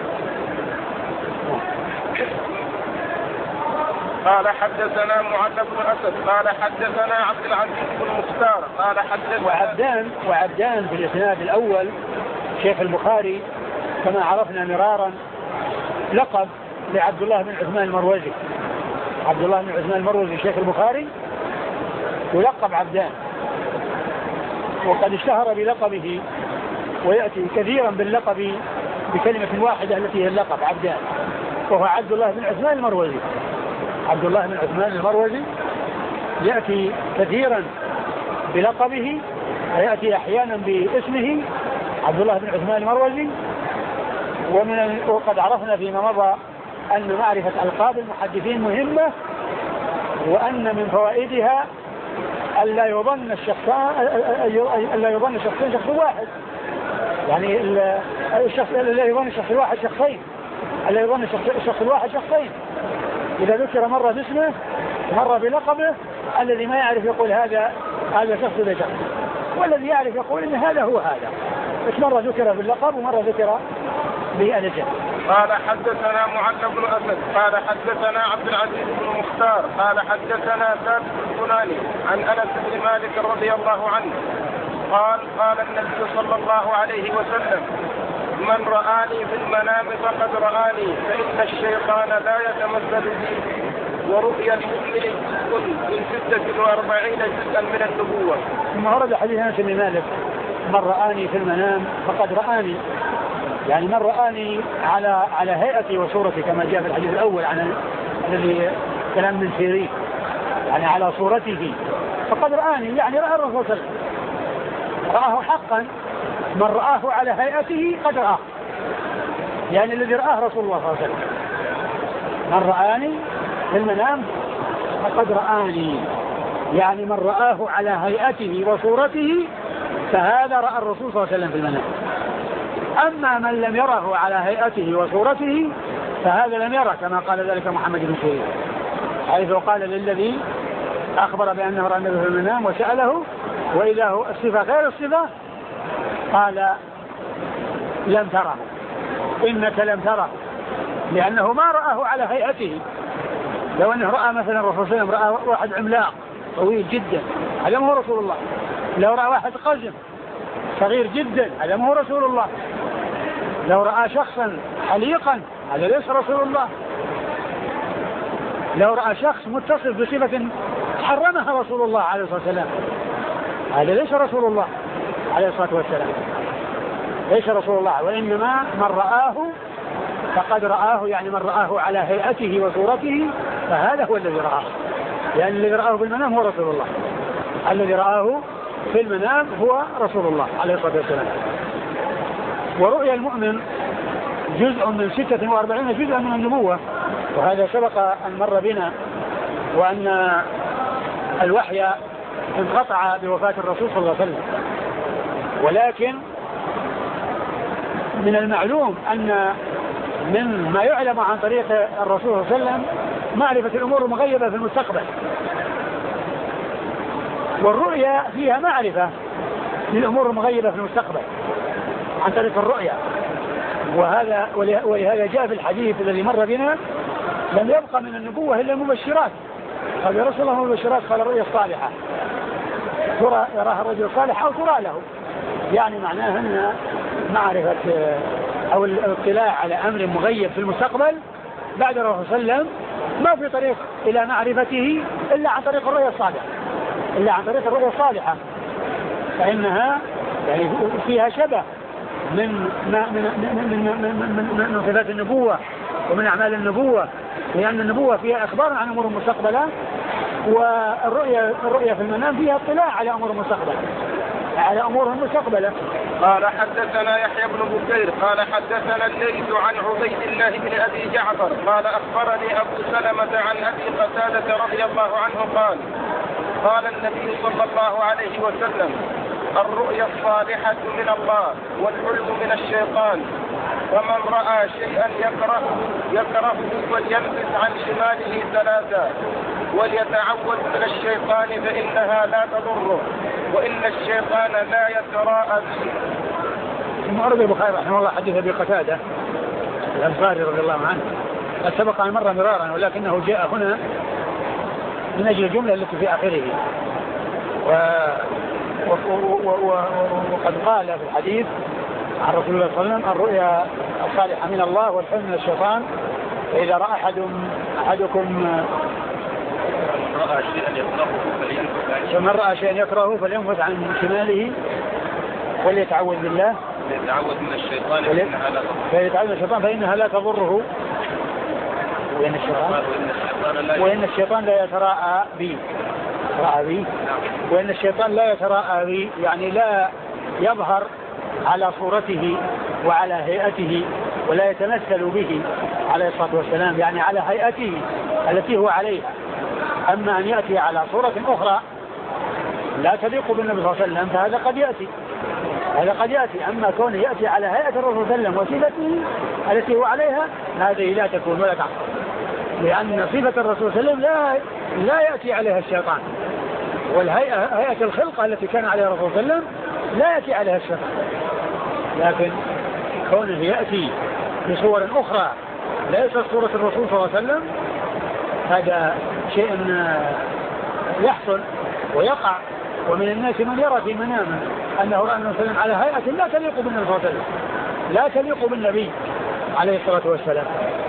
قال حدثنا معل بن أسد قال حدثنا عبد العزيز بن مختار قال حدثنا وعبدان في الإسناد الأول شيخ البخاري كما عرفنا مرارا لقب لعبد الله بن عثمان المروزي. عبد الله بن عثمان المروزي شيخ البخاري يلقب عبدان، وقد اشتهر بلقبه ويأتي كثيرا باللقب بكلمة واحدة التي هي اللقب عبدان، وهو عبد الله بن عثمان المروزي. عبد الله بن عثمان المروزي يأتي كثيرا بلقبه ويأتي أحيانا باسمه عبد الله بن عثمان المروزي. وقد عرفنا فيما مضى أن معرفة ألقاب المحدثين مهمة، وأن من فوائدها ألا يظن الشخصين شخص واحد، يعني لا يظن الشخص الواحد شخصين، ألا يظن الشخص الواحد شخصين. إذا ذكر مرة باسمه مرة بلقبه، الذي ما يعرف يقول هذا شخص ذا شخص، والذي يعرف يقول إن هذا هو هذا، بس مرة ذكر باللقب ومرة ذكر بالجهل. قال حدثنا معل بن أسد قال حدثنا عبد العزيز بن مختار قال حدثنا ثابت البناني عن أنس بن مالك رضي الله عنه قال النبي صلى الله عليه وسلم من رآني في المنام فقد رآني فإن الشيطان لا يتمثل بي. ورؤيا المؤمن من 46 جزءا من النبوة. ثم ورد حديث أنس بن مالك من رآني في المنام فقد رآني، يعني من رآني على هيئتي وصورتي كما جاء في الحديث الأول عن الذي كلام من سيري، يعني على صورته فقد رآني، يعني رأى الرسول صلى الله عليه وسلم، رآه حقا. من رآه على هيئته قد رآه، يعني الذي رآه رسول الله صلى الله عليه وسلم. من رآني في المنام فقد رآني، يعني من رآه على هيئته وصورته فهذا رأى الرسول صلى الله عليه وسلم في المنام. أما من لم يره على هيئته وصورته فهذا لم يره، كما قال ذلك محمد بن سيرين حيث قال للذي أخبر بأنه رأى النبي في المنام وسأله وإذا هو الصفة غير الصفة قال لم تره، إنك لم تره، لأنه ما رآه على هيئته. لو أنه رأى مثلا الرسول صلى الله عليه وسلم رأى واحد عملاق طويل جدا هذا ما هو رسول الله. لو رأى واحد قزم صغير جدا هذا ما هو رسول الله. لو رأى شخصا حليقا هذا ليس رسول الله. لو رأى شخص متصف بصفة حرمها رسول الله عليه الصلاة والسلام هذا ليس رسول الله عليه الصلاة والسلام، ليس رسول الله. وإنما من رآه فقد رآه، يعني من رآه على هيئته وصورته فهذا هو الذي رآه، لأن الذي رآه في المنام هو رسول الله. الذي رآه في المنام هو رسول الله عليه الصلاة والسلام. ورؤيا المؤمن جزء من 46 جزءا من النبوة، وهذا سبق أن مر بنا، وأن الوحي انقطع بوفاة الرسول صلى الله عليه وسلم. ولكن من المعلوم أن من ما يعلم عن طريق الرسول صلى الله عليه وسلم معرفة الأمور المغيبة في المستقبل، والرؤيا فيها معرفة للأمور المغيبة في المستقبل عن طريق الرؤيا. ولهذا جاء في الحديث الذي مر بنا: لم يبقى من النبوة إلا المبشرات. قال يا رسول الله المبشرات؟ قال الرؤيا الصالحة ترى يراها الرجل الصالح أو ترى له، يعني معناها أن معرفة أو الاطلاع على أمر مغيب في المستقبل بعد الرسول صلى الله عليه وسلم ما في طريق إلى معرفته إلا عن طريق الرؤيا الصالحة، إلا عن طريق الرؤيا الصالحة، فإنها يعني فيها شبه من صفات النبوة ومن أعمال النبوة، لأن النبوة فيها إخبار عن أمور المستقبلة، والرؤيا في المنام فيها اطلاع على أمور المستقبل، على أمور المستقبلة. قال حدثنا يحيى بن بكير قال حدثنا الليث عن عبيد الله بن أبي جعفر قال أخبرني أبو سلمة عن أبي قتادة رضي الله عنه قال النبي صلى الله عليه وسلم: الرؤيا الصالحة من الله والحلم من الشيطان، ومن رأى شيئا يكرهه فليمسك عن شماله 3 وليتعوذ من الشيطان فإنها لا تضره وإن الشيطان لا يتراءى به. ثم أورد البخاري رحمه الله حديث أبي قتادة الأنصاري رضي الله عنه، قد سبق أن مر مرارا ولكنه جاء هنا من أجل الجملة التي في آخره. وقد قال في الحديث عن رسول الله صلى الله عليه وسلم: الرؤيا الصالحة من الله والحلم من الشيطان، فإذا رأى أحدكم فمن رأى شيئا يكرهه فلينفث عن شماله وليتعوذ بالله، يتعوذ من الشيطان فيتعوذ من الشيطان فإنها لا تضره وإن الشيطان لا يتراءى بي، وإن الشيطان لا يتراءى بي يعني لا يظهر على صورته وعلى هيئته ولا يتمثل به عليه الصلاة والسلام، يعني على هيئته التي هو عليها. أما أن يأتي على صورة أخرى لا تليق بالنبي صلى الله عليه وسلم فهذا قد يأتي، أما كونه يأتي على هيئة الرسول صلى الله عليه وسلم وصفته التي هو عليها هذه لا تكون ولا تحصل، لأن صفة الرسول صلى الله عليه وسلم لا يأتي عليها الشيطان، والهيئة الخلقة التي كان عليها الرسول صلى الله عليه وسلم لا يأتي عليها الشيطان، لكن كونه يأتي بصور أخرى ليست صورة الرسول صلى الله عليه وسلم هذا شيء يحصل ويقع. ومن الناس من يرى في منامه أنه رأى النبي صلى الله عليه وسلم على هيئة لا تليق بالنبي صلى الله عليه وسلم، لا تليق بالنبي عليه الصلاة والسلام.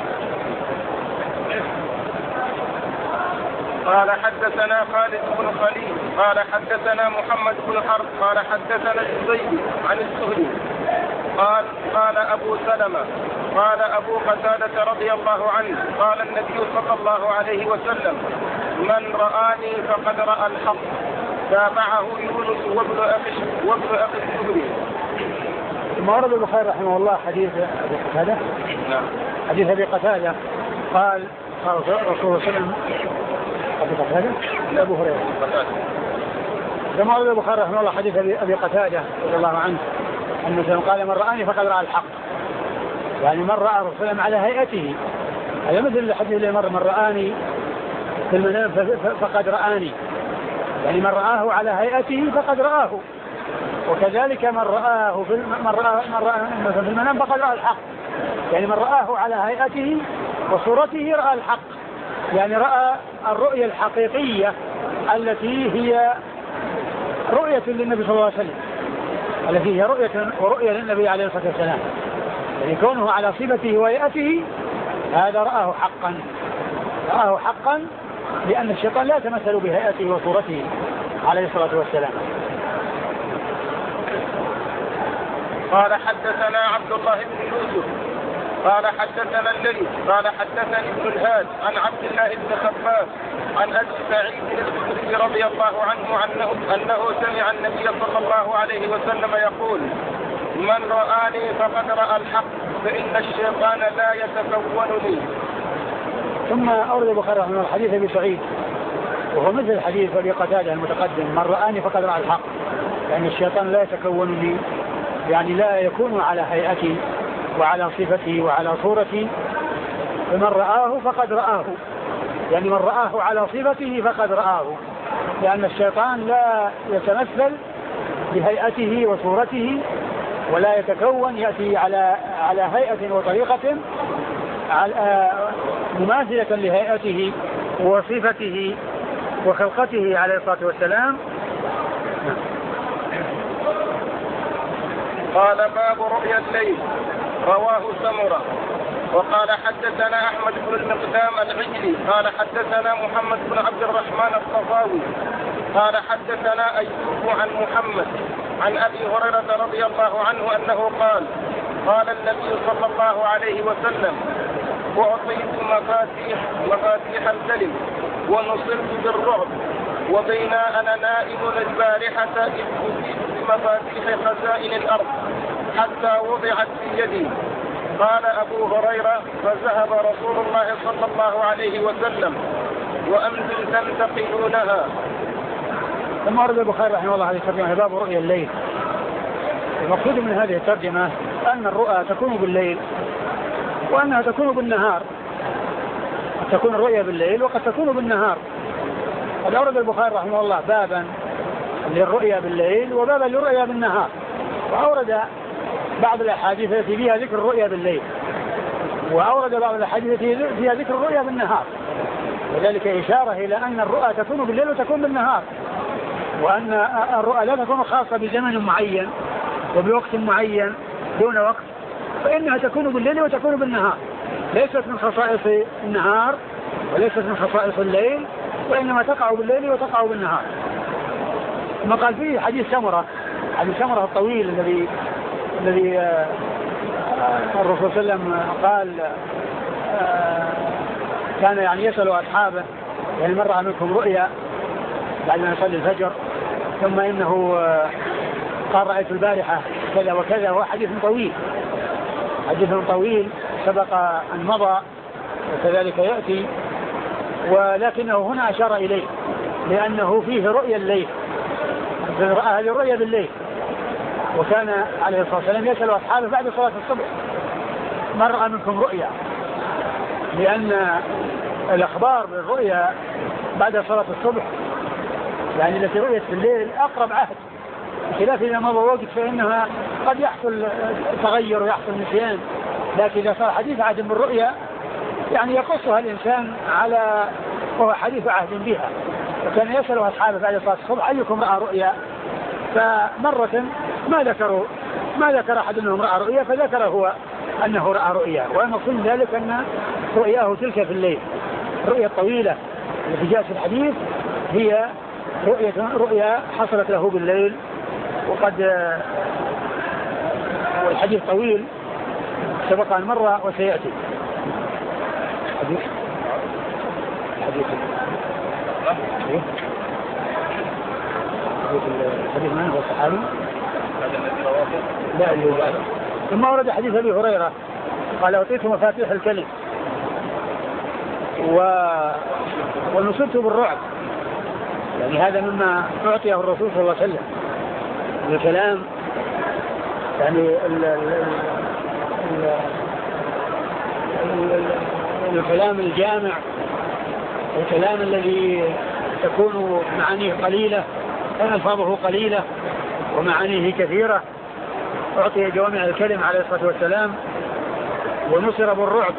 قال حدثنا خالد بن خليل قال حدثنا محمد بن حرب قال حدثنا الزبيدي عن الزهري قال أبو سلمة قال أبو قتادة رضي الله عنه قال النبي صلى الله عليه وسلم: من رآني فقد رأى الحق. تابعه يونس وابن أخي الزهري. ثم ورد البخاري رحمه الله حديث أبي قتادة. حديث أبي قتادة قال رسول الله صلى الله عليه وسلم أبي قتادة أبو هريرة. ثم ورد البخاري رحمه الله حديث أبي قتادة رضي الله عنه أنه قال: من رآني فقد رأى الحق، يعني من رأى الرسول صلى الله عليه وسلم على هيئته. هذا مثل الحديث اللي مر: من رآني في المنام فقد رآني، يعني من رآه على هيئته فقد رآه. وكذلك من رآه في المنام فقد رأى الحق، يعني من رآه على هيئته وصورته رأى الحق، يعني رأى الرؤية الحقيقية التي هي رؤية للنبي صلى الله عليه وسلم، التي هي رؤية للنبي عليه الصلاة والسلام، يعني كونه على صفته وهيئته هذا رآه حقا، لأن الشيطان لا يتمثل بهيئته وصورته عليه الصلاة والسلام. قال حدثنا عبد الله بن يوسف قال حدثنا الليث قال حدثني ابن الهاد عن عبد الله بن خباب عن أبي سعيد الخدري رضي الله عنه أنه سمع النبي صلى الله عليه وسلم يقول: من رآني فقد رأى الحق فإن الشيطان لا يتكونني. ثم أورد البخاري رحمه الله حديث أبي سعيد وهو مثل الحديث أبي قتادة المتقدم من رآني فقد رأى الحق، يعني الشيطان لا يتكونني، يعني لا يكون على هيئتي وعلى صفتي وعلى صورتي، فمن رآه فقد رآه، يعني من رآه على صفته فقد رآه، لأن الشيطان لا يتمثل بهيئته وصورته ولا يتكون يأتي على هيئة وطريقة مماثلة لهيئته وصفته وخلقته عليه الصلاة والسلام. قال باب رؤيا الليل. رواه سمرة. وقال حدثنا أحمد بن المقدام العجلي قال حدثنا محمد بن عبد الرحمن الصفاوي قال حدثنا أيوب عن محمد عن أبي هريرة رضي الله عنه أنه قال النبي صلى الله عليه وسلم أعطيت مفاتيح الكلم ونصرت بالرعب وبين أنا نائم البارحة إذ أتيت بمفاتيح خزائن الأرض حتى وضعت في يدي. قال أبو هريرة فذهب رسول الله صلى الله عليه وسلم وأنتم تنتقلونها. ثم أورد البخاري رحمه الله هذه الترجمة باب رؤيا الليل. المقصود من هذه الترجمة أن الرؤى تكون بالليل وأنها تكون بالنهار، تكون الرؤيا بالليل وقد تكون بالنهار. قد أورد البخاري رحمه الله بابا للرؤيا بالليل وبابا للرؤيا بالنهار، وأورد بعض الأحاديث التي فيها ذكر الرؤيا بالليل وأورد بعض الأحاديث التي فيها ذكر الرؤيا بالنهار، وذلك إشارة إلى أن الرؤى تكون بالليل وتكون بالنهار، وأن الرؤى لا تكون خاصة بزمن معين وبوقت معين دون وقت، فإنها تكون بالليل وتكون بالنهار، ليست من خصائص النهار وليست من خصائص الليل، وإنما تقع بالليل وتقع بالنهار. ثم قال فيه حديث سمرة الطويل الذي الرسول صلى الله عليه وسلم قال كان يعني يسأل أصحابه يعني من رأى منكم رؤيا بعد ما يصلي الفجر، ثم إنه قال رأيت البارحة كذا وكذا، هو حديث طويل سبق أن مضى وكذلك يأتي، ولكنه هنا أشار إليه لأنه فيه رؤيا الليل، رأى هذه الرؤيا بالليل، وكان عليه الصلاة والسلام يسأل أصحابه بعد صلاة الصبح من رأى منكم رؤيا، لأن الأخبار بالرؤيا بعد صلاة الصبح يعني التي رؤيت في الليل أقرب عهد، بخلاف إذا مضى وقت فإنها قد يحصل تغير ويحصل نسيان، لكن إذا صار حديث عهد بالرؤيا يعني يقصها الإنسان على وهو حديث عهد بها. وكان يسأل أصحابه بعد صلاة الصبح أيكم رأى رؤيا، فمرة ما ذكر أحد منهم رأى رؤيا، فذكر هو أنه رأى رؤيا، والمقصود من ذلك أن رؤياه تلك في الليل، الرؤيا الطويلة التي جاءت في الحديث هي رؤيا حصلت له بالليل، والحديث طويل سبق أن مر وسيأتي. حديث من هو الصحابي؟ لا اللي بعده. ثم ورد حديث أبي هريرة قال أعطيت مفاتيح الكلم ونصرت بالرعب، يعني هذا مما أعطيه الرسول صلى الله عليه وسلم الكلام، يعني الكلام الجامع، الكلام الذي تكون معانيه قليلة ألفاظه قليلة ومعانيه كثيرة، أعطي جوامع الكلم عليه الصلاة والسلام، ونصر بالرعب،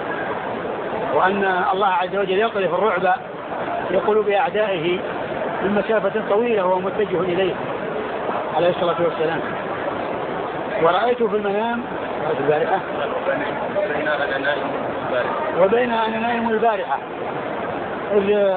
وأن الله عز وجل يقذف الرعب في قلوب أعدائه من مسافة طويلة وهو متجه إليه عليه الصلاة والسلام. ورأيته في المنام البارحة وبين أنا نائم البارحة إذ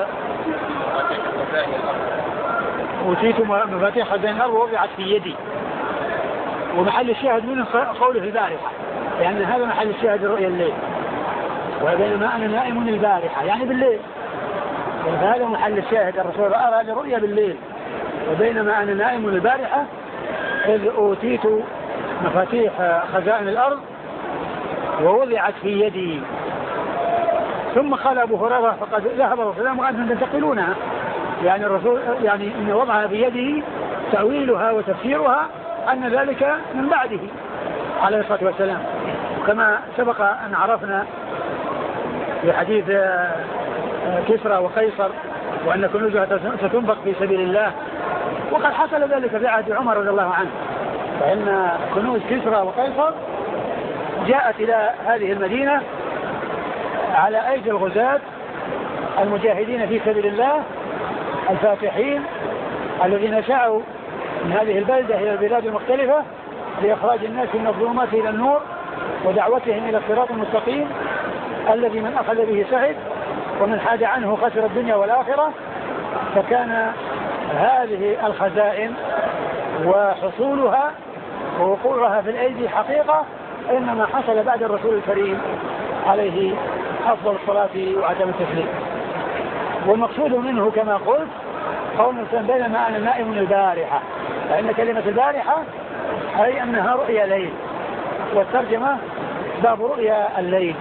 أوتيت مفاتيح خزائن الأرض ووضعت في يدي، ومحل الشاهد منه قوله البارحة، لأن هذا محل الشاهد رؤيا الليل، وبينما أنا نائم البارحة يعني بالليل، فهذا محل الشاهد، الرسول رأى هذه الرؤيا بالليل، وبينما أنا نائم البارحة إذ أوتيت مفاتيح خزائن الأرض ووضعت في يدي. ثم قال أبو هريرة فقد ذهب الرسول وأنتم تنتقلونها، يعني الرسول يعني إن وضعها بيده تأويلها وتفسيرها أن ذلك من بعده عليه الصلاة والسلام، كما سبق أن عرفنا في حديث كسرى وقيصر وأن كنوزها ستنفق في سبيل الله، وقد حصل ذلك في عهد عمر رضي الله عنه، فإن كنوز كسرى وقيصر جاءت إلى هذه المدينة على أيدي الغزاة المجاهدين في سبيل الله الفاتحين الذين سعوا من هذه البلدة إلى البلاد المختلفة لإخراج الناس من الظلمات إلى النور ودعوتهم إلى الصراط المستقيم الذي من أخذ به سعد ومن حاد عنه خسر الدنيا والآخرة. فكان هذه الخزائن وحصولها ووقوعها في الأيدي حقيقة إنما حصل بعد الرسول الكريم عليه أفضل الصلاة وعدم التسليم. والمقصود منه كما قلت قول الإنسان بينما أنا نائم البارحة، فإن كلمة البارحة أي أنها رؤيا ليل، والترجمة باب رؤيا الليل.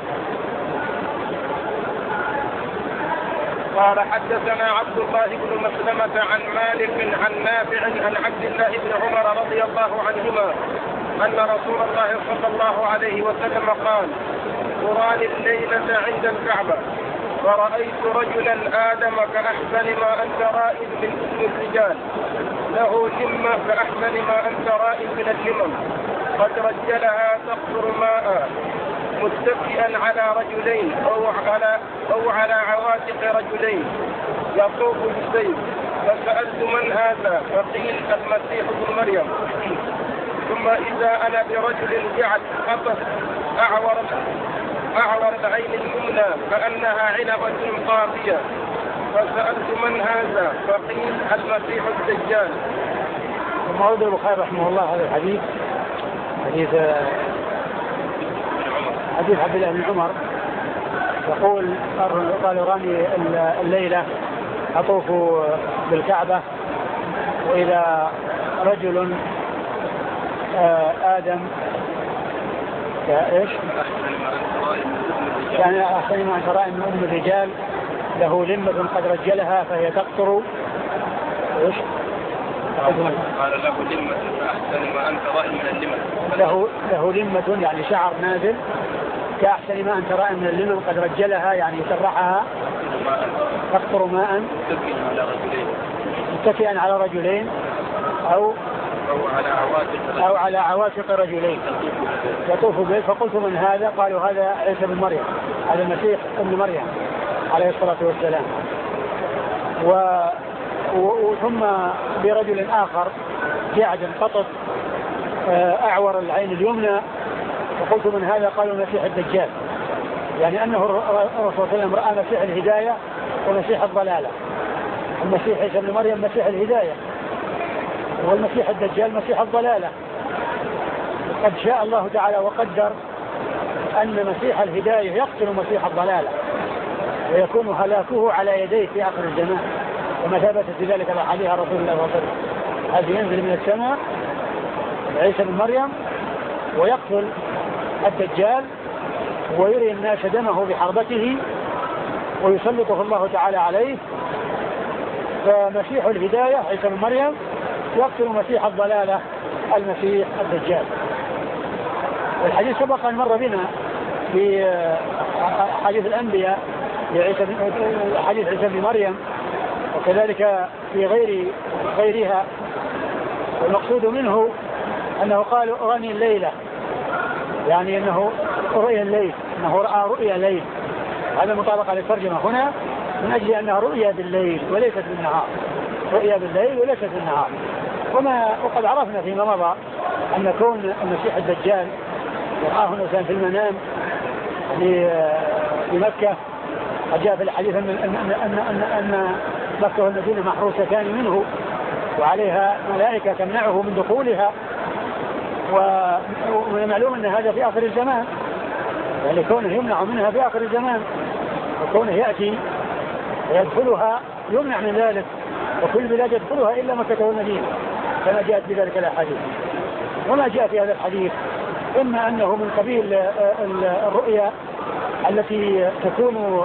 قال حدثنا عبد الله بن مسلمة عن مالك عن نافع عن عبد الله بن عمر رضي الله عنهما أن رسول الله صلى الله عليه وسلم قال: أراني الليلة عند الكعبة فرأيت رجلا آدم كأحسن ما أنت رائد من الرجال، له لمة كأحسن ما أنت رائد من اللمم، قد رجلها تقطر ماء، متكئا على رجلين أو على عواتق رجلين، يطوف بالسيف. فسألت من هذا؟ فقيل المسيح ابن مريم. ثم إذا أنا برجل جعل خطف أعور العين اليمنى كأنها عنبة قافية. فسألت من هذا؟ فقيل المسيح الدجال. ثم أورد البخاري رحمه الله هذا الحديث، حديث عبد الله بن عمر يقول: قال راني الليلة أطوف بالكعبة وإذا رجل آدم كإيش؟ كان أحسن ما أنت رائد من أم الرجال، له لمة قد رجلها فهي تقطر. إيش؟ قال له لمة أحسن ما أنت رائد من اللمة. له لمة يعني شعر نازل كأحسن ما أنت رائد من اللمم، قد رجلها يعني سرحها تقطر ماء، متكئا على رجلين أو على عواتق رجلين يطوف به. فقلت من هذا؟ قالوا هذا عيسى بن مريم، هذا المسيح ابن مريم عليه الصلاة والسلام. ثم برجل آخر جعد قطط أعور العين اليمنى، فقلت من هذا؟ قالوا المسيح الدجال، يعني أنه الرسول صلى الله عليه وسلم رأى مسيح الهداية ومسيح الضلالة. المسيح عيسى بن مريم مسيح الهداية، والمسيح الدجال مسيح الضلالة. قد شاء الله تعالى وقدر أن مسيح الهداية يقتل مسيح الضلالة ويكون هلاكه على يديه في آخر الزمان، وما ثبتت بذلك الأحاديث عن رسول الله صلى الله عليه وسلم. هذا ينزل من السماء عيسى بن مريم ويقتل الدجال ويري الناس دمه بحربته ويسلطه الله تعالى عليه. فمسيح الهداية عيسى بن مريم يقتل مسيح الضلالة المسيح الدجال. والحديث سبق أن مر بنا في حديث الأنبياء حديث عيسى بن مريم، وكذلك في غيرها. والمقصود منه أنه قال أراني الليلة، يعني أنه رؤيا الليل، أنه رأى رؤيا الليل. هذا مطابقة للترجمة هنا من أجل أنها رؤيا بالليل وليست بالنهار، رؤيا بالليل وليست بالنهار. وقد عرفنا فيما مضى أن كون المسيح الدجال رآه الإنسان في المنام في مكة، جاء في الحديث أن مكة والمدينة محروستان منه وعليها ملائكة تمنعه من دخولها، ومن المعلوم أن هذا في آخر الزمان، يعني كونه يمنع منها في آخر الزمان، وكونه يأتي ويدخلها يمنع من ذلك، وكل بلاد يدخلها إلا مكة والمدينة كما جاءت بذلك الأحاديث. وما جاء في هذا الحديث إما أنه من قبيل الرؤيا التي تكون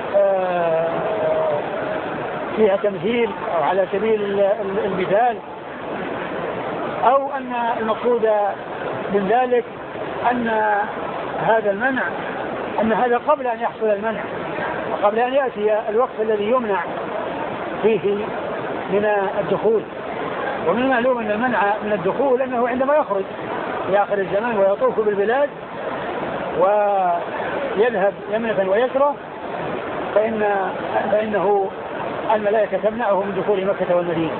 فيها تمثيل أو على سبيل المثال، أو أن المقصود من ذلك أن هذا المنع، أن هذا قبل أن يحصل المنع وقبل أن يأتي الوقت الذي يمنع فيه من الدخول. ومن المعلوم أن المنع من الدخول أنه عندما يخرج في آخر الزمان ويطوف بالبلاد ويذهب يمنة ويسرة فإنه الملائكة تمنعه من دخول مكة والمدينة.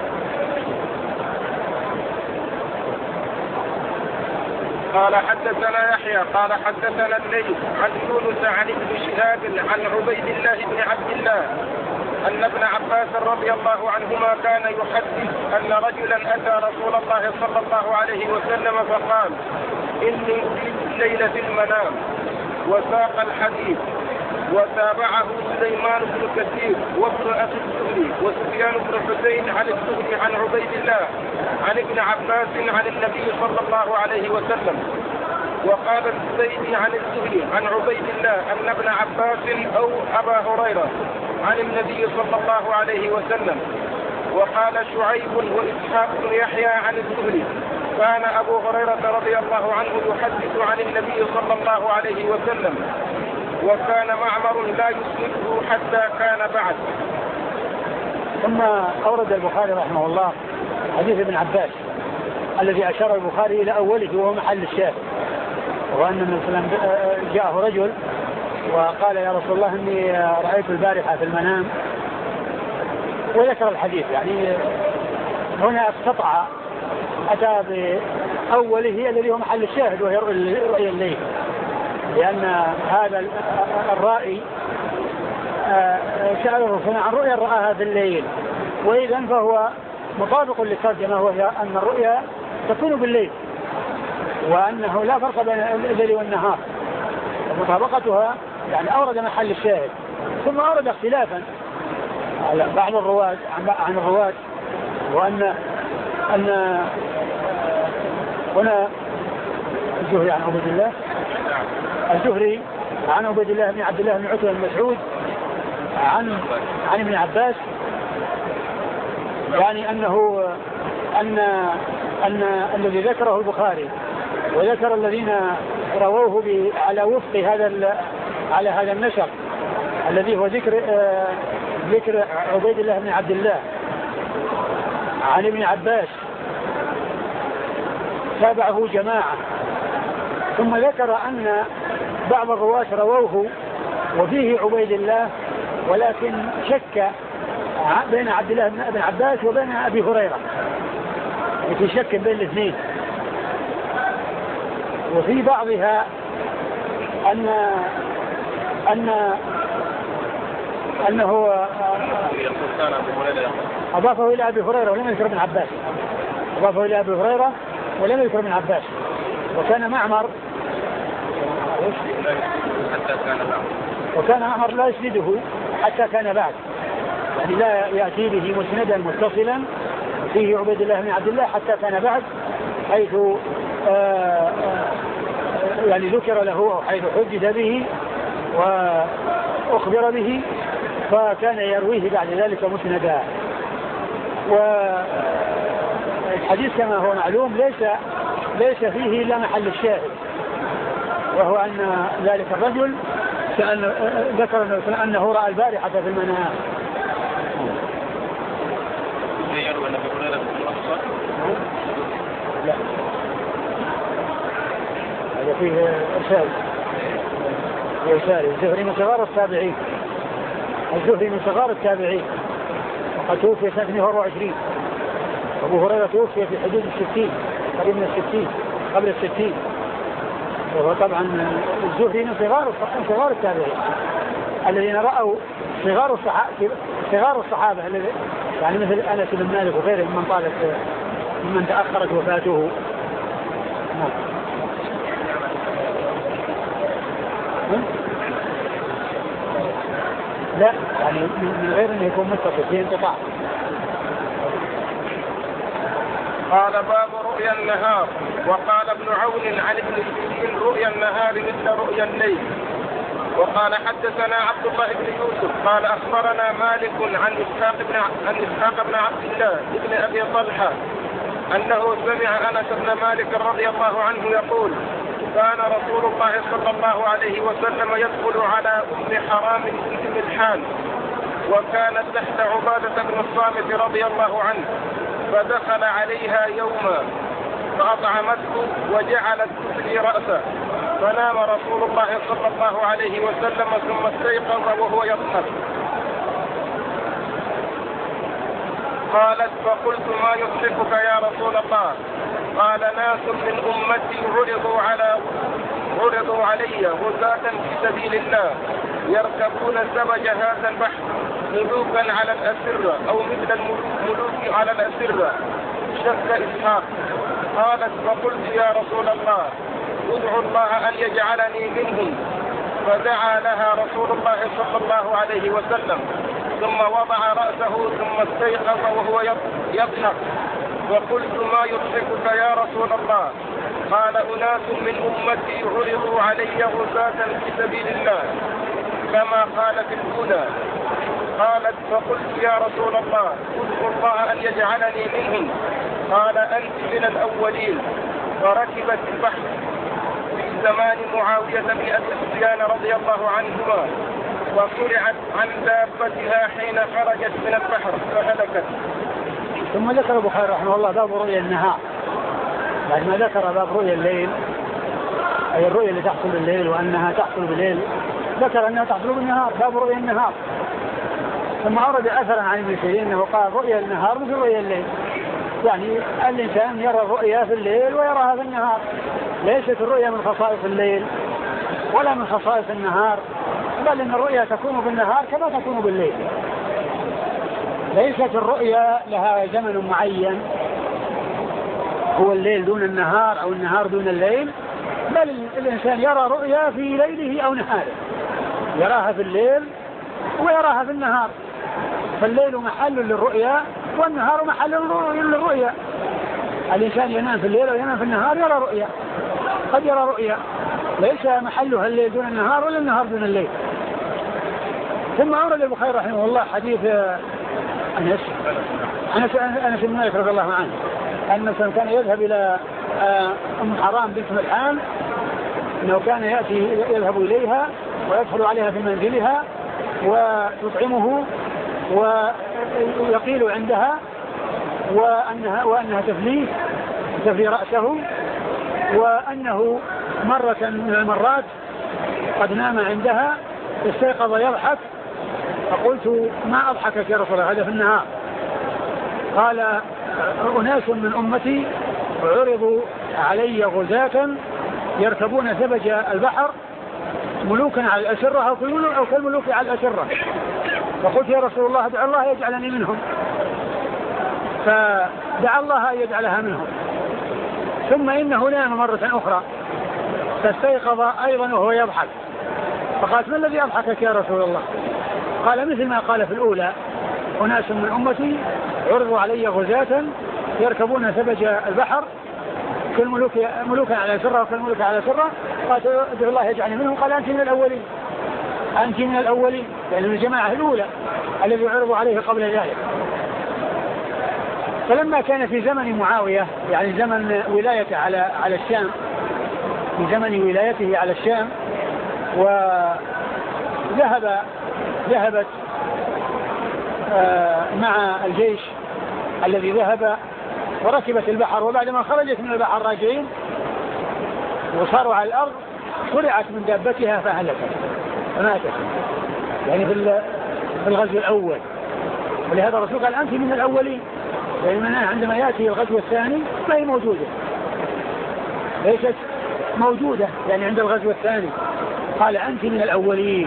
قال حدثنا يحيى قال حدثنا الليث عن يونس عن ابن شهاب عن عبيد الله بن عبد الله أن ابن عباس رضي الله عنهما كان يحدث أن رجلا أتى رسول الله صلى الله عليه وسلم فقال: إني أريد الليل في المنام، وساق الحديث. وتابعه سليمان بن كثير وابن أخي الزهري وسفيان بن حسين عن الزهري عن عبيد الله عن ابن عباس عن النبي صلى الله عليه وسلم. وقال الزبيدي عن الزهري عن عبيد الله أن ابن عباس أو أبا هريرة عن النبي صلى الله عليه وسلم. وقال شعيب وإسحاق بن يحيى عن الزهري كان أبو هريرة رضي الله عنه يحدث عن النبي صلى الله عليه وسلم، وكان معمر لا يسنده حتى كان بعد. ثم أورد البخاري رحمه الله حديث ابن عباس الذي أشار البخاري إلى أوله وهو محل الشاهد، وأن النبي صلى الله عليه وسلم جاءه رجل وقال: يا رسول الله إني رأيت البارحة في المنام، وذكر الحديث. يعني هنا اقتطع أتى بأوله الذي هو محل الشاهد وهي رؤيا الليل، لأن هذا الرائي سأله عن رؤيا رآها في الليل، وإذا فهو مطابق للترجمة، وهي أن الرؤيا تكون بالليل وأنه لا فرق بين الليل والنهار، ومطابقتها يعني أورد محل الشاهد. ثم أورد اختلافا على بعض الرواة عن الرواة، وأن هنا الزهري عن عبيد الله، الزهري عن عبيد الله بن عبد الله بن عتبة بن مسعود عن ابن عباس، يعني أن الذي ذكره البخاري وذكر الذين رووه على وفق على هذا النسق الذي هو ذكر عبيد الله بن عبد الله عن ابن عباس، تابعه جماعة. ثم ذكر أن بعض الرواة رووه وفيه عبيد الله، ولكن شك بين عبد الله بن عباس وبين أبي هريرة، في شك بين الاثنين. وفي بعضها أنه أضافه إلى أبي هريرة ولم يذكر ابن عباس، أضافه إلى أبي هريرة ولم يذكر ابن عباس. وكان معمر لا يسنده حتى كان بعد، يعني لا يأتي به مسندا متصلا فيه عبيد الله بن عبد الله حتى كان بعد، حيث يعني ذكر له أو حيث حدث به وأخبر به، فكان يرويه بعد ذلك مسندا. والحديث كما هو معلوم ليس فيه إلا محل الشاهد، وهو أن ذلك الرجل ذكر أنه رأى البارحة في المنام. لا، هذا فيه إرسال. الزهري من صغار التابعين، وقد توفي سنة 124. أبو هريرة توفي في حدود 60، قريب من 60، قبل 60. وهو طبعا الزهري من صغار التابعين الذين رأوا صغار الصحابة يعني مثل أنس بن مالك وغيرهم ممن تأخرت وفاته. لا، يعني من غير أنه يكون متصل في انقطاع. قال باب رؤيا النهار. وقال ابن عون عن ابن سيرين رؤيا النهار مثل رؤيا الليل. وقال حدثنا عبد الله بن يوسف قال أخبرنا مالك عن إسحاق بن عبد الله بن أبي طلحة أنه سمع أنس بن مالك رضي الله عنه يقول كان رسول الله صلى الله عليه وسلم يدخل على أم حرام بنت ملحان وكانت تحت عبادة بن الصامت رضي الله عنه، فدخل عليها يوما فأطعمته وجعلت تسقي رأسه، فنام رسول الله صلى الله عليه وسلم ثم استيقظ وهو يضحك. قالت فقلت ما يضحكك يا رسول الله؟ قال ناس من أمتي عرضوا علي غزاة في سبيل الله يركبون سبج هذا البحر ملوكا على الأسرة أو مثل الملوك على الأسرة. شك إسحاق. قالت فقلت يا رسول الله ادعو الله أن يجعلني منهم، فدعا لها رسول الله صلى الله عليه وسلم ثم وضع رأسه ثم استيقظ وهو يضحك. وقلت ما يضحكك يا رسول الله؟ قال أناس من أمتي عرضوا علي غزاة في سبيل الله كما قال في الأولى. قالت فقلت يا رسول الله ادعو الله أن يجعلني منهم. قال أنت من الأولين. فركبت البحر في زمان معاوية بن أبي سفيان رضي الله عنهما وقرعت عن دابتها حين خرجت من البحر فهلكت. ثم ذكر البخاري رحمه الله باب رؤيا النهار. بعد ما ذكر باب رؤيا الليل أي الرؤيا اللي تحصل بالليل وأنها تحصل بالليل ذكر أنها تحصل بالنهار باب رؤيا النهار. ثم أورد أثرا عن ابن سيرين أنه قال رؤيا النهار مثل رؤيا الليل، يعني الإنسان يرى الرؤيا في الليل ويراها في النهار. ليست الرؤيا من خصائص الليل ولا من خصائص النهار، بل إن الرؤيا تكون بالنهار كما تكون بالليل. ليست الرؤيا لها زمن معين هو الليل دون النهار أو النهار دون الليل، بل الإنسان يرى رؤيا في ليله أو نهاره، يراها في الليل ويراها في النهار. فالليل محل للرؤيا والنهار محل للرؤيا. الإنسان ينام في الليل وينام في النهار يرى رؤيا، قد يرى رؤيا ليس محلها الليل دون النهار ولا النهار دون الليل. ثم أورد البخاري رحمه الله حديث أنس بن مالك رضي الله عنه أنه كان يذهب إلى أم حرام بنت ملحان، أنه كان يذهب إليها ويدخل عليها في منزلها ويطعمه ويقيل عندها وأنها تفلي رأسه، وأنه مرة من المرات قد نام عندها استيقظ يضحك. فقلت ما أضحكك يا رسول الله؟ هذا في النهار. قال أناس من أمتي عرضوا علي غزاة يركبون سبج البحر ملوكا على الأسرة أو كالملوك على الأسرة. فقلت يا رسول الله ادعو الله يجعلني منهم، فدعا الله أن يجعلها منهم. ثم إنه نام مرة أخرى فاستيقظ أيضا وهو يضحك. فقالت ما الذي أضحكك يا رسول الله؟ قال مثل ما قال في الأولى أناس من أمتي عرضوا علي غزاة يركبون سبج البحر ملوكا على سرة وكالملوك على سرة. قالت ادعو الله يجعلني منهم. قال أنت من الأولين، أنت من الأولين، يعني من الجماعة الأولى الذي عرضوا عليه قبل ذلك. فلما كان في زمن معاوية يعني زمن ولايته على الشام، في زمن ولايته على الشام، وذهبت مع الجيش الذي ذهب وركبت البحر، وبعدما خرجت من البحر راجعين وصاروا على الأرض قرعت من دابتها فهلكت فماتت، يعني في الغزو الأول. ولهذا الرسول قال أنت من الأولين، يعني عندما يأتي الغزو الثاني ما هي موجودة، ليست موجودة يعني عند الغزو الثاني. قال أنت من الأولين.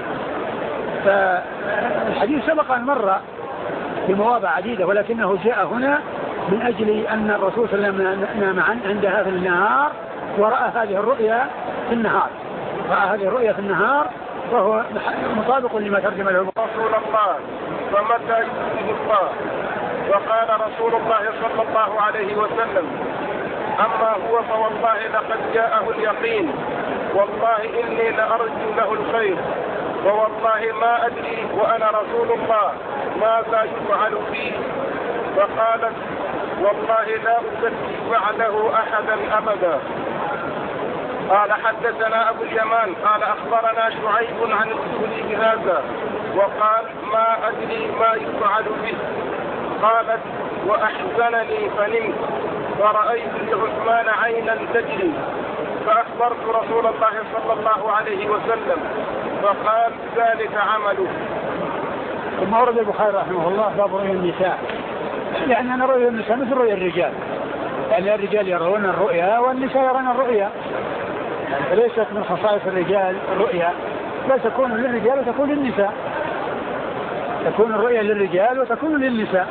فالحديث سبق أن مر في مواضع عديدة، ولكنه جاء هنا من أجل أن الرسول صلى الله عليه وسلم نام عندها في النهار ورأى هذه الرؤيا في النهار، رأى هذه الرؤيا في النهار، فهو مطابق لما ترجم له رسول الله. فمتى يؤمن الله؟ وقال رسول الله صلى الله عليه وسلم: أما هو فوالله لقد جاءه اليقين، والله إني لأرجو له الخير، ووالله ما أدري وأنا رسول الله ماذا يفعل بي. فقالت: والله لا أزكي بعده أحدا أبدا. قال: حدثنا أبو اليمان قال أخبرنا شعيب عن الزهري بهذا، وقال: ما أدري ما يفعل به. قالت: وأحزنني فنمت فرأيت لعثمان عينا تجري، فأخبرت رسول الله صلى الله عليه وسلم، فقال: ذلك عمله. ثم ورد البخاري رحمه الله باب رؤيا النساء، يعني أن رؤيا النساء مثل رؤيا الرجال، يعني الرجال يرون الرؤيا والنساء يرون الرؤيا، يعني فليست من خصائص الرجال الرؤيا، بل تكون للرجال وتكون للنساء، تكون الرؤيا للرجال وتكون للنساء،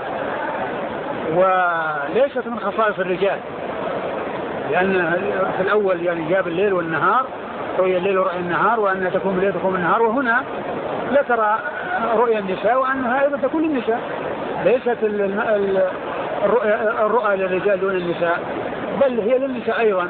وليست من خصائص الرجال، لأن في الأول يعني جاب الليل والنهار، رؤيا الليل ورؤيا النهار، وأن تكون الليل وتكون النهار، وهنا ذكر رؤيا النساء وأنها أيضا تكون للنساء، ليست الرؤى للرجال دون النساء، بل هي للنساء أيضا.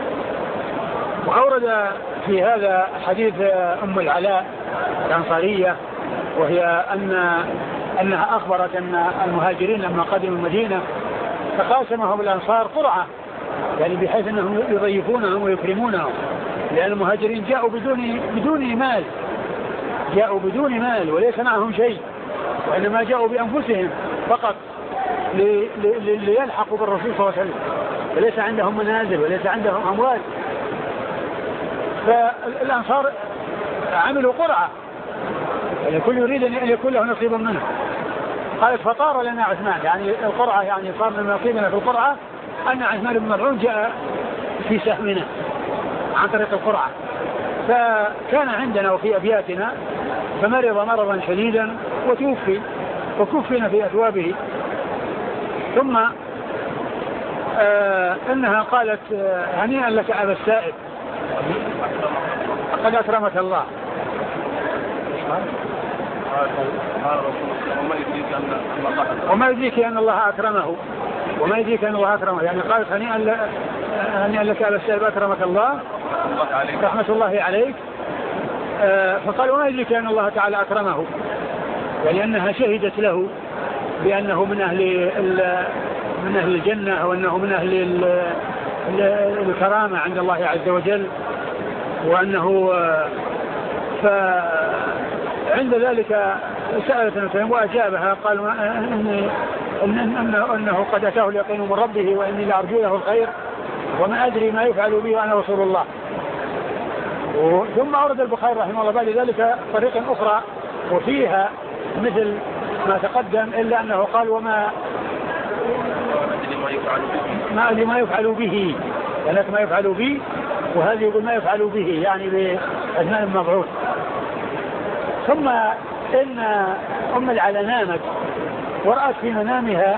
وأورد في هذا حديث أم العلاء الأنصارية، وهي أنها أخبرت أن المهاجرين لما قدموا المدينة تقاسمهم الأنصار قرعة، يعني بحيث أنهم يضيفونهم ويكرمونهم، لأن المهاجرين جاءوا بدون مال، جاءوا بدون مال وليس معهم شيء، وإنما جاءوا بأنفسهم فقط ليلحقوا بالرسول صلى الله عليه وسلم، وليس عندهم منازل وليس عندهم أموال. فالأنصار عملوا قرعة، الكل يريد أن يكون له نصيب منه. قالت: فطار لنا عثمان، يعني القرعة يعني صار من نصيبنا في القرعة أن عثمان بن مظعون جاء في سهمنا عن طريق القرعة، فكان عندنا وفي أبياتنا، فمرض مرضا شديدا وتوفي، وكفنا في أثوابه. ثم إنها قالت: هنيئا لك أبا السائب، قد أكرمك الله. وما يدريك أن الله أكرمه، وما يدريك أن الله أكرمه، يعني قالت: هنيئا لك أبا السائب أكرمك الله رحمة الله عليك. فقال: وما يدريك أن الله تعالى أكرمه، يعني أنها شهدت له بأنه من أهل الجنة، وأنه من أهل الكرامة عند الله عز وجل، وأنه فعند ذلك سألت النبي وأجابها، قال: أنه قد أتاه اليقين من ربه وإني لأرجو له الخير وما أدري ما يفعل به وأنا رسول الله. ثم أورد البخاري رحمه الله بعد ذلك طريقا أخرى وفيها مثل ما تقدم، إلا أنه قال: وما أدري ما يفعل به، هناك ما يفعل به، وهذه يقول ما يفعل به يعني بعثمان بن مظعون. ثم إن أم العلاء نامت ورأت في منامها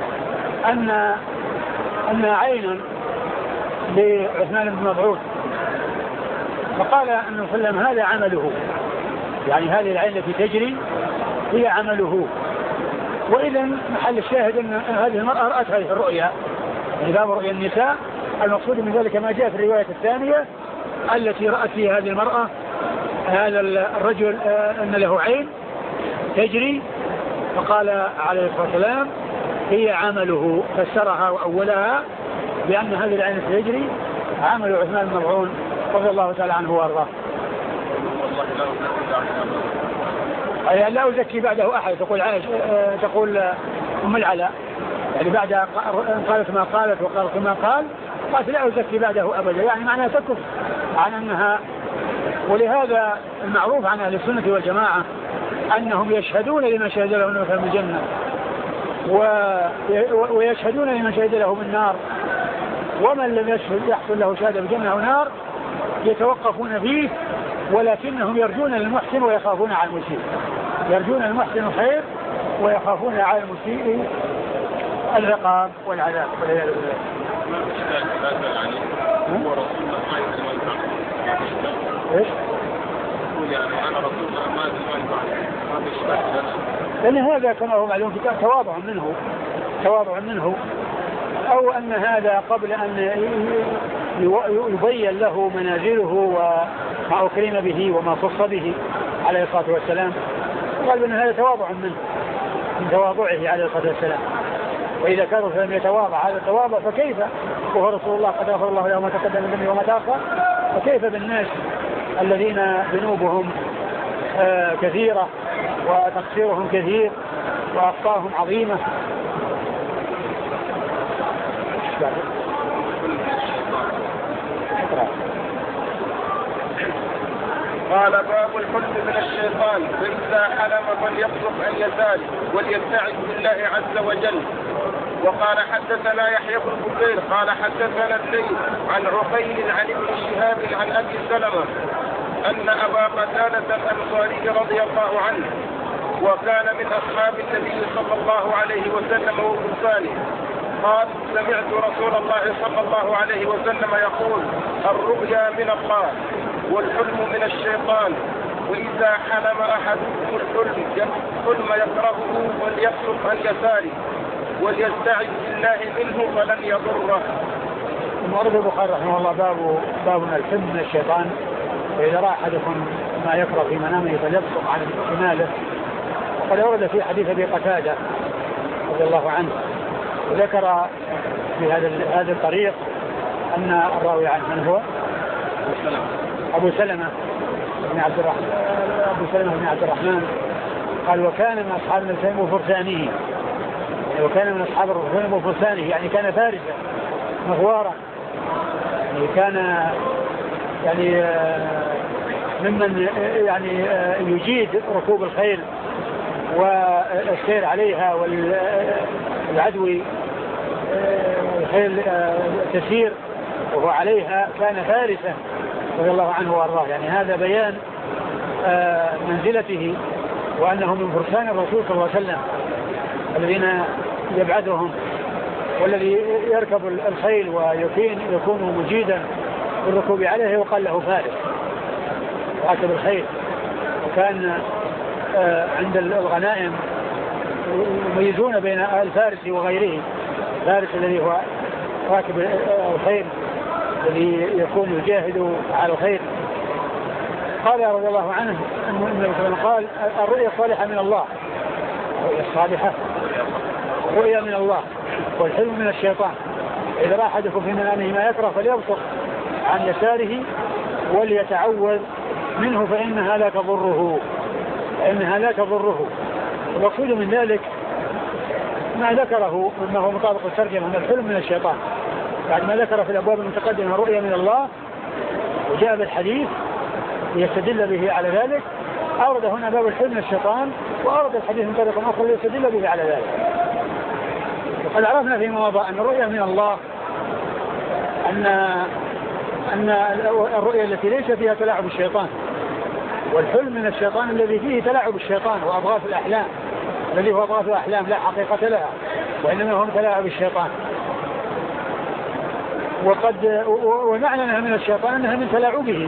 أن عينا لعثمان بن مظعون، فقال النبي صلى الله عليه وسلم: هذا عمله، يعني هذه العين التي تجري هي عمله. وإذا محل الشاهد أن هذه المرأة رأت هذه الرؤيا، يعني باب رؤيا النساء، المقصود من ذلك ما جاء في الرواية الثانية التي رأت فيها هذه المرأة هذا الرجل أن له عين تجري، فقال عليه الصلاة والسلام: هي عمله، فسرها وأولها بأن هذه العين تجري عمل عثمان بن مظعون رضي الله تعالى عنه وارضاه. أي لا أزكي بعده أحد، تقول أم العلاء، يعني بعد قالت ما قالت وقالت ما قالت لا أزكي بعده أبدا، يعني معناها تكف عن أنها. ولهذا المعروف عن أهل السنة والجماعة أنهم يشهدون لمن شهد له من الجنة، ويشهدون لمن شهد له من النار، ومن لم يحصل له شهادة بالجنة أو نار يتوقفون فيه، ولكنهم يرجون للمحسن ويخافون على المسيء، يرجون للمحسن الخير ويخافون على المسيء العقاب والعذاب والعياذ بالله. هو رسول الله ما يفعل ايش؟ يعني انا رسول الله ما يفعل، لان هذا كما هو معلوم في تواضع منه تواضع منه، أو أن هذا قبل أن يبين له منازله وما أكرم به وما خص به عليه الصلاة والسلام، قال أن هذا تواضع منه من تواضعه عليه الصلاة والسلام. وإذا كان فلم يتواضع هذا التواضع فكيف وهو رسول الله قد غفر الله له ما تقدم من ذنبه وما تأخر، فكيف بالناس الذين ذنوبهم كثيرة وتقصيرهم كثير وأخطاءهم عظيمة. قال باب الحلم من الشيطان، فإذا حلم فليصرف عن يساره وليستعذ بالله عز وجل. وقال حدثنا يحيى بن بكير قال حدثنا الليث عن عقيل عن ابن شهاب عن أبي سلمة أن أبا قتادة الأنصاري رضي الله عنه وكان من أصحاب النبي صلى الله عليه وسلم وفرسانه قال سمعت رسول الله صلى الله عليه وسلم يقول الرؤيا من الله والحلم من الشيطان، وإذا حلم أحدكم الحلم يكرهه وليصرف عن يساره وليستعذ بالله منه فلن يضره. ورد البخاري رحمه الله باب الحلم من الشيطان، فإذا رأى أحدكم ما يكره في منامه فليبصق عن شماله. وقد ورد في حديث أبي قتادة رضي الله عنه وذكر في هذا الطريق أن الراوي عنه من هو أبو سلمة بن عبد الرحمن قال وكان من أصحاب النبي وفرسانه، وكان من أصحاب الرسول وفرسانه يعني كان فارسا مغوارا، يعني كان يعني ممن يعني يجيد ركوب الخيل والسير عليها والعدو الخيل تسير وهو عليها، كان فارسا رضي الله عنه وارضاه. يعني هذا بيان منزلته وأنه من فرسان الرسول صلى الله عليه وسلم الذين يبعدهم، والذي يركب الخيل ويكون مجيدا بالركوب عليه وقال له فارس راكب الخيل. وكان عند الغنائم يميزون بين الفارس وغيره، الفارس الذي هو راكب الخيل الذي يكون يجاهد على الخير. قال رضي الله عنه أن قال الرؤيا الصالحة من الله، الرؤيا الصالحة رؤيا من الله والحلم من الشيطان. إذا رأى أحدكم في منامه ما يكره فليبصق عن يساره وليتعوذ منه فإنها لا تضره. المقصود من ذلك ما ذكره مما هو مطابق الترجمة من الحلم من الشيطان، بعد ما ذكر في الأبواب المتقدمة رؤيا من الله وجاء بالحديث ليستدل به على ذلك، أورد هنا باب الحلم من الشيطان وأورد الحديث من طريق آخر ليستدل به على ذلك. وقد عرفنا فيما مضى أن الرؤيا من الله أن الرؤيا التي ليس فيها تلاعب الشيطان، والحلم من الشيطان الذي فيه تلاعب الشيطان وأضغاث الأحلام، الذي هو أضغاث الأحلام لا حقيقة لها وإنما هم تلاعب الشيطان. ومعنى أنها من الشيطان أنها من تلاعبه،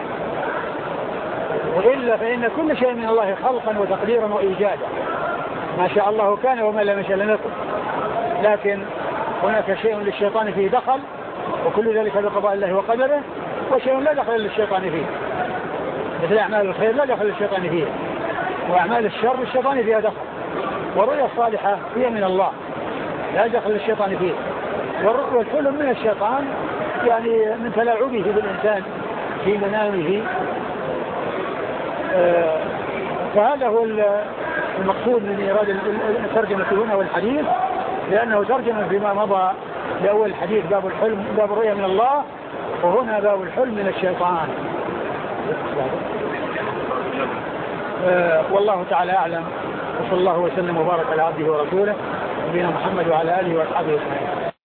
وإلا فإن كل شيء من الله خلقا وتقديرا وإيجادا، ما شاء الله كان وما لم يشاء لم يكن. لكن هناك شيء للشيطان فيه دخل، وكل ذلك بقضاء الله وقدره، وشيء لا دخل للشيطان فيه، مثل أعمال الخير لا دخل للشيطان فيه، وأعمال الشر الشيطان فيها دخل. والرؤيا الصالحة هي من الله لا دخل للشيطان فيه، والحلم من الشيطان يعني من تلاعبه بالإنسان في منامه. فهذا هو المقصود من إيراد الترجمة هنا والحديث، لأنه ترجمة فيما مضى لأول الحديث باب الحلم باب الرؤيا من الله، وهنا باب الحلم من الشيطان. والله تعالى أعلم، وصلى الله وسلم وبارك على عبده ورسوله نبينا محمد وعلى آله وأصحابه أجمعين.